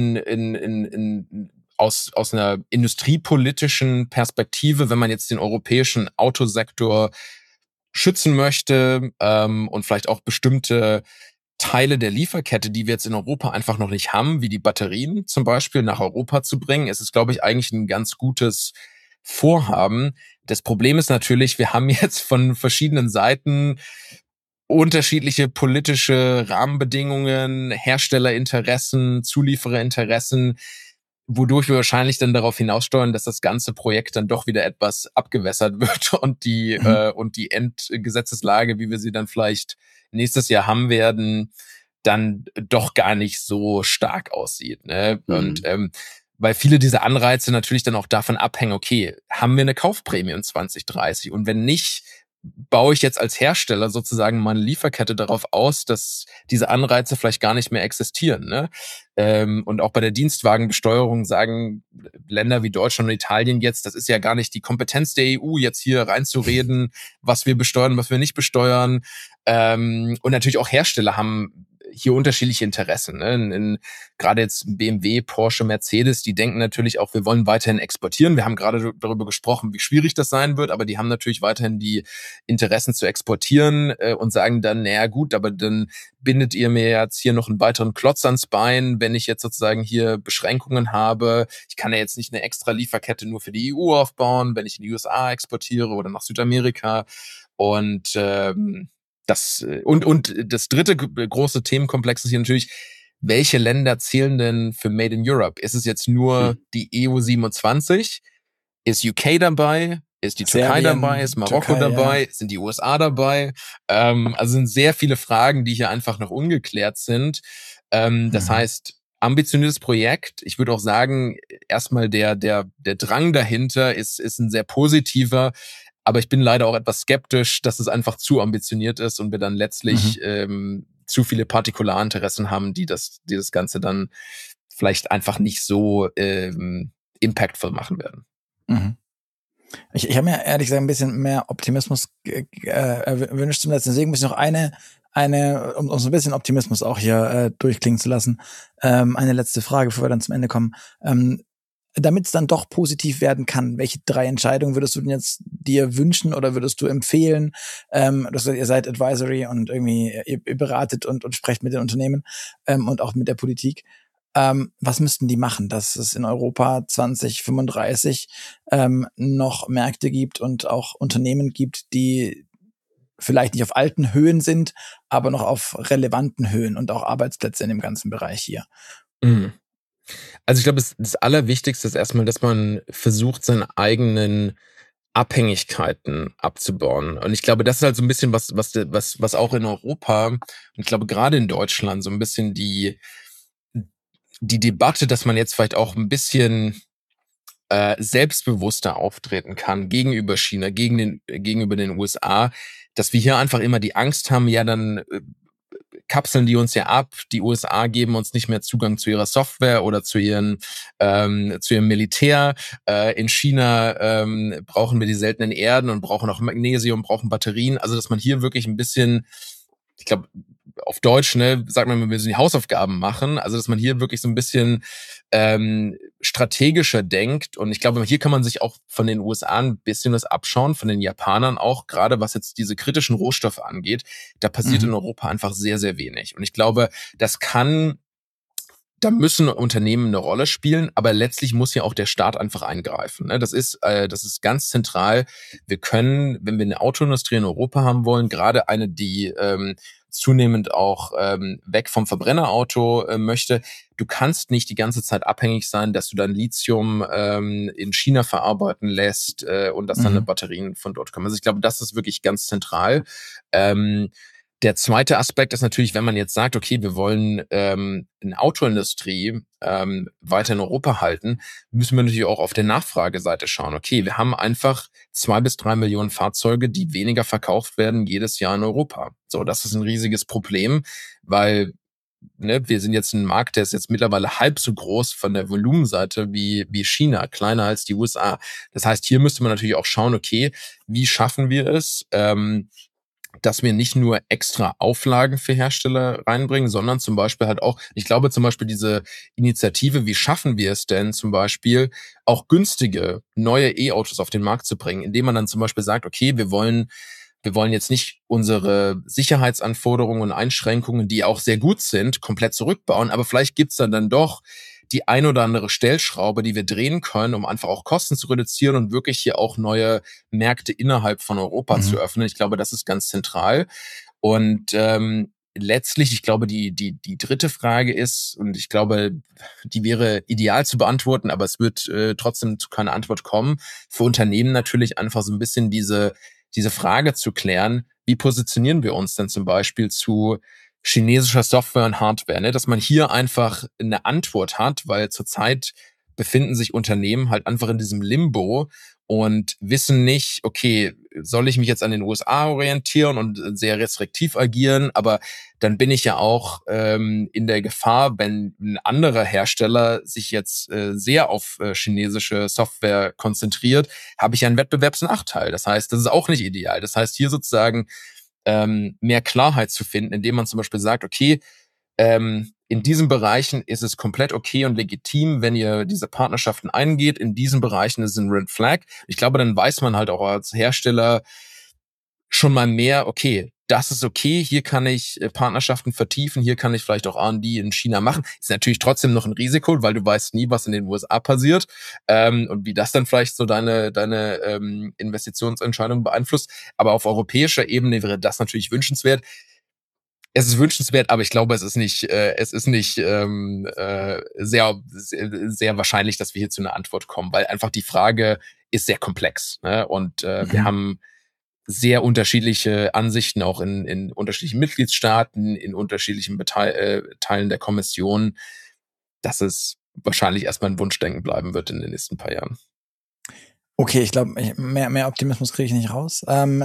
aus einer industriepolitischen Perspektive, wenn man jetzt den europäischen Autosektor schützen möchte und vielleicht auch bestimmte Teile der Lieferkette, die wir jetzt in Europa einfach noch nicht haben, wie die Batterien zum Beispiel, nach Europa zu bringen. Es ist, glaube ich, eigentlich ein ganz gutes Vorhaben. Das Problem ist natürlich, wir haben jetzt von verschiedenen Seiten unterschiedliche politische Rahmenbedingungen, Herstellerinteressen, Zuliefererinteressen, wodurch wir wahrscheinlich dann darauf hinaussteuern, dass das ganze Projekt dann doch wieder etwas abgewässert wird und die Endgesetzeslage, wie wir sie dann vielleicht nächstes Jahr haben werden, dann doch gar nicht so stark aussieht. Ne? Und weil viele dieser Anreize natürlich dann auch davon abhängen, okay, haben wir eine Kaufprämie in 2030? Und wenn nicht, baue ich jetzt als Hersteller sozusagen meine Lieferkette darauf aus, dass diese Anreize vielleicht gar nicht mehr existieren. Ne? Und auch bei der Dienstwagenbesteuerung sagen Länder wie Deutschland und Italien jetzt, das ist ja gar nicht die Kompetenz der EU, jetzt hier reinzureden, was wir besteuern, was wir nicht besteuern. Und natürlich auch Hersteller haben hier unterschiedliche Interessen. Ne? Gerade jetzt BMW, Porsche, Mercedes, die denken natürlich auch, wir wollen weiterhin exportieren. Wir haben gerade darüber gesprochen, wie schwierig das sein wird, aber die haben natürlich weiterhin die Interessen zu exportieren und sagen dann, naja gut, aber dann bindet ihr mir jetzt hier noch einen weiteren Klotz ans Bein, wenn ich jetzt sozusagen hier Beschränkungen habe. Ich kann ja jetzt nicht eine extra Lieferkette nur für die EU aufbauen, wenn ich in die USA exportiere oder nach Südamerika. Und das dritte große Themenkomplex ist hier natürlich, welche Länder zählen denn für Made in Europe? Ist es jetzt nur die EU 27? Ist UK dabei? Ist die Türkei dabei? Ist Marokko dabei? Ja. Sind die USA dabei? Also sind sehr viele Fragen, die hier einfach noch ungeklärt sind. Das heißt, ambitioniertes Projekt. Ich würde auch sagen, erstmal der Drang dahinter ist ein sehr positiver. Aber ich bin leider auch etwas skeptisch, dass es einfach zu ambitioniert ist und wir dann letztlich zu viele Partikularinteressen haben, die das Ganze dann vielleicht einfach nicht so impactful machen werden. Mhm. Ich habe mir ehrlich gesagt ein bisschen mehr Optimismus gewünscht zum letzten. Deswegen muss ich noch um so ein bisschen Optimismus auch hier durchklingen zu lassen, eine letzte Frage, bevor wir dann zum Ende kommen. Damit es dann doch positiv werden kann, welche 3 Entscheidungen würdest du denn jetzt dir wünschen oder würdest du empfehlen? Ihr seid Advisory und irgendwie ihr beratet und sprecht mit den Unternehmen und auch mit der Politik. Was müssten die machen, dass es in Europa 2035 noch Märkte gibt und auch Unternehmen gibt, die vielleicht nicht auf alten Höhen sind, aber noch auf relevanten Höhen und auch Arbeitsplätze in dem ganzen Bereich hier? Mhm. Also ich glaube, das Allerwichtigste ist erstmal, dass man versucht, seine eigenen Abhängigkeiten abzubauen. Und ich glaube, das ist halt so ein bisschen was auch in Europa, und ich glaube gerade in Deutschland, so ein bisschen die Debatte, dass man jetzt vielleicht auch ein bisschen selbstbewusster auftreten kann gegenüber China, gegenüber den USA, dass wir hier einfach immer die Angst haben, ja, dann kapseln die uns ja ab. Die USA geben uns nicht mehr Zugang zu ihrer Software oder zu ihrem Militär. In China brauchen wir die seltenen Erden und brauchen auch Magnesium, brauchen Batterien. Also, dass man hier wirklich ein bisschen, ich glaube, auf Deutsch, ne, sagt man, wir müssen die Hausaufgaben machen. Also, dass man hier wirklich so ein bisschen strategischer denkt. Und ich glaube, hier kann man sich auch von den USA ein bisschen was abschauen, von den Japanern auch, gerade was jetzt diese kritischen Rohstoffe angeht. Da passiert in Europa einfach sehr, sehr wenig. Und ich glaube, da müssen Unternehmen eine Rolle spielen, aber letztlich muss ja auch der Staat einfach eingreifen. Ne? Das ist ganz zentral. Wir können, wenn wir eine Autoindustrie in Europa haben wollen, gerade eine, die zunehmend auch weg vom Verbrennerauto möchte, du kannst nicht die ganze Zeit abhängig sein, dass du dann Lithium in China verarbeiten lässt und dass dann Batterien von dort kommen. Also ich glaube, das ist wirklich ganz zentral. Der zweite Aspekt ist natürlich, wenn man jetzt sagt, okay, wir wollen eine Autoindustrie weiter in Europa halten, müssen wir natürlich auch auf der Nachfrageseite schauen. Okay, wir haben einfach 2 bis 3 Millionen Fahrzeuge, die weniger verkauft werden jedes Jahr in Europa. So, das ist ein riesiges Problem, weil wir sind jetzt ein Markt, der ist jetzt mittlerweile halb so groß von der Volumenseite wie China, kleiner als die USA. Das heißt, hier müsste man natürlich auch schauen, okay, wie schaffen wir es, dass wir nicht nur extra Auflagen für Hersteller reinbringen, sondern zum Beispiel halt auch, ich glaube zum Beispiel diese Initiative, wie schaffen wir es denn zum Beispiel auch günstige neue E-Autos auf den Markt zu bringen, indem man dann zum Beispiel sagt, okay, wir wollen jetzt nicht unsere Sicherheitsanforderungen und Einschränkungen, die auch sehr gut sind, komplett zurückbauen, aber vielleicht gibt's dann doch die ein oder andere Stellschraube, die wir drehen können, um einfach auch Kosten zu reduzieren und wirklich hier auch neue Märkte innerhalb von Europa zu öffnen. Ich glaube, das ist ganz zentral. Und letztlich, ich glaube, die dritte Frage ist, und ich glaube, die wäre ideal zu beantworten, aber es wird trotzdem zu keiner Antwort kommen, für Unternehmen natürlich einfach so ein bisschen diese Frage zu klären, wie positionieren wir uns denn zum Beispiel zu chinesischer Software und Hardware, ne? Dass man hier einfach eine Antwort hat, weil zurzeit befinden sich Unternehmen halt einfach in diesem Limbo und wissen nicht, okay, soll ich mich jetzt an den USA orientieren und sehr restriktiv agieren, aber dann bin ich ja auch in der Gefahr, wenn ein anderer Hersteller sich jetzt sehr auf chinesische Software konzentriert, habe ich ja einen Wettbewerbsnachteil. Das heißt, das ist auch nicht ideal. Das heißt, hier sozusagen mehr Klarheit zu finden, indem man zum Beispiel sagt, okay, in diesen Bereichen ist es komplett okay und legitim, wenn ihr diese Partnerschaften eingeht. In diesen Bereichen ist es ein Red Flag. Ich glaube, dann weiß man halt auch als Hersteller schon mal mehr, okay, das ist okay, hier kann ich Partnerschaften vertiefen, hier kann ich vielleicht auch R&D in China machen. Ist natürlich trotzdem noch ein Risiko, weil du weißt nie, was in den USA passiert und wie das dann vielleicht so deine Investitionsentscheidung beeinflusst. Aber auf europäischer Ebene wäre das natürlich wünschenswert. Es ist wünschenswert, aber ich glaube, es ist nicht sehr wahrscheinlich, dass wir hier zu einer Antwort kommen, weil einfach die Frage ist sehr komplex, ne? Und wir haben sehr unterschiedliche Ansichten auch in unterschiedlichen Mitgliedstaaten, in unterschiedlichen Teilen der Kommission, dass es wahrscheinlich erstmal ein Wunschdenken bleiben wird in den nächsten paar Jahren. Okay, ich glaube, mehr Optimismus kriege ich nicht raus. Dann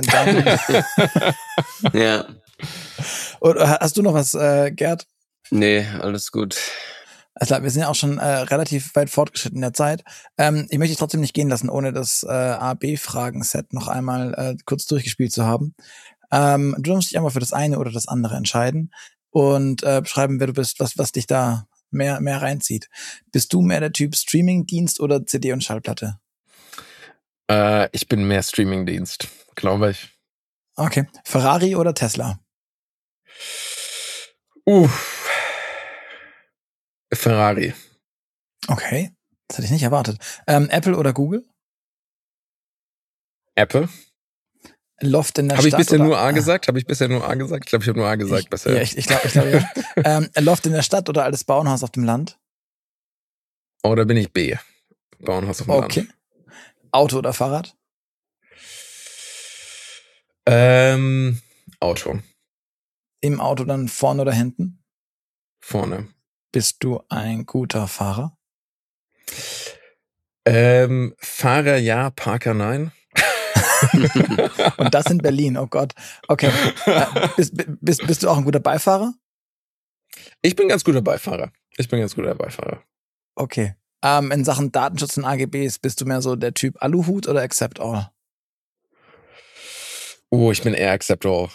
Ja. Oder hast du noch was, Gerd? Nee, alles gut. Also wir sind ja auch schon relativ weit fortgeschritten in der Zeit. Ich möchte dich trotzdem nicht gehen lassen, ohne das A-B-Fragen-Set noch einmal kurz durchgespielt zu haben. Du musst dich einmal für das eine oder das andere entscheiden und beschreiben, wer du bist, was dich da mehr reinzieht. Bist du mehr der Typ Streamingdienst oder CD und Schallplatte? Ich bin mehr Streamingdienst, glaube ich. Okay. Ferrari oder Tesla? Ferrari. Okay, das hätte ich nicht erwartet. Apple oder Google? Apple. Loft in der Habe Stadt? Ich bisher nur A gesagt? Habe ich bisher nur A gesagt? Ich glaube, ich habe nur A gesagt bisher. Ja, ich glaube ja. Loft in der Stadt oder altes Bauernhaus auf dem Land? Oh, da bin ich B. Bauernhaus auf dem Land. Okay. Auto oder Fahrrad? Auto. Im Auto dann vorne oder hinten? Vorne. Bist du ein guter Fahrer? Fahrer ja, Parker nein. Und das in Berlin, oh Gott. Okay. Bist du auch ein guter Beifahrer? Ich bin ganz guter Beifahrer. Okay. In Sachen Datenschutz und AGBs, bist du mehr so der Typ Aluhut oder Accept All? Oh, ich bin eher Accept All.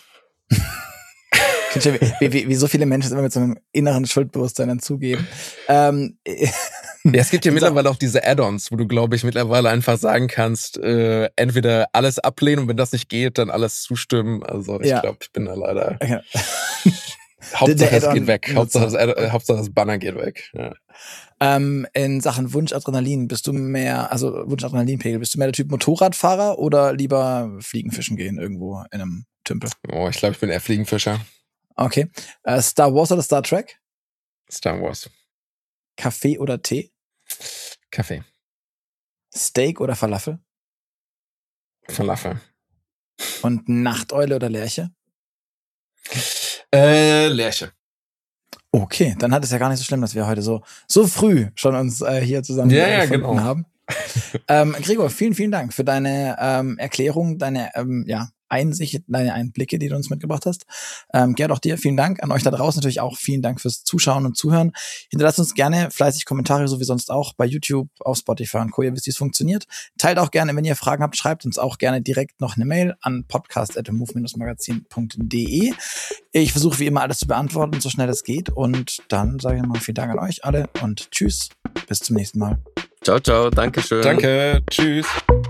Wie so viele Menschen immer mit so einem inneren Schuldbewusstsein dann zugeben. Ja, es gibt ja mittlerweile auch diese Add-ons, wo du, glaube ich, mittlerweile einfach sagen kannst, entweder alles ablehnen und wenn das nicht geht, dann alles zustimmen. Also ich glaube, ich bin da leider... Okay. Hauptsache es geht weg. Hauptsache das Banner geht weg. Ja. In Sachen Wunschadrenalin, bist du mehr, also Wunschadrenalinpegel, bist du mehr der Typ Motorradfahrer oder lieber Fliegenfischen gehen irgendwo in einem Tümpel? Oh, ich glaube, ich bin eher Fliegenfischer. Okay. Star Wars oder Star Trek? Star Wars. Kaffee oder Tee? Kaffee. Steak oder Falafel? Falafel. Und Nachteule oder Lerche? Lerche. Okay, dann hat es ja gar nicht so schlimm, dass wir heute so früh schon uns hier zusammen gefunden haben. Gregor, vielen, vielen Dank für deine Erklärung, deine Einsicht, deine Einblicke, die du uns mitgebracht hast. Gerd, auch dir vielen Dank. An euch da draußen natürlich auch vielen Dank fürs Zuschauen und Zuhören. Hinterlasst uns gerne fleißig Kommentare, so wie sonst auch bei YouTube, auf Spotify und Co. Ihr wisst, wie es funktioniert. Teilt auch gerne, wenn ihr Fragen habt, schreibt uns auch gerne direkt noch eine Mail an podcast@move-magazin.de. Ich versuche wie immer alles zu beantworten, so schnell es geht. Und dann sage ich mal vielen Dank an euch alle und tschüss. Bis zum nächsten Mal. Ciao, ciao. Dankeschön. Danke. Tschüss.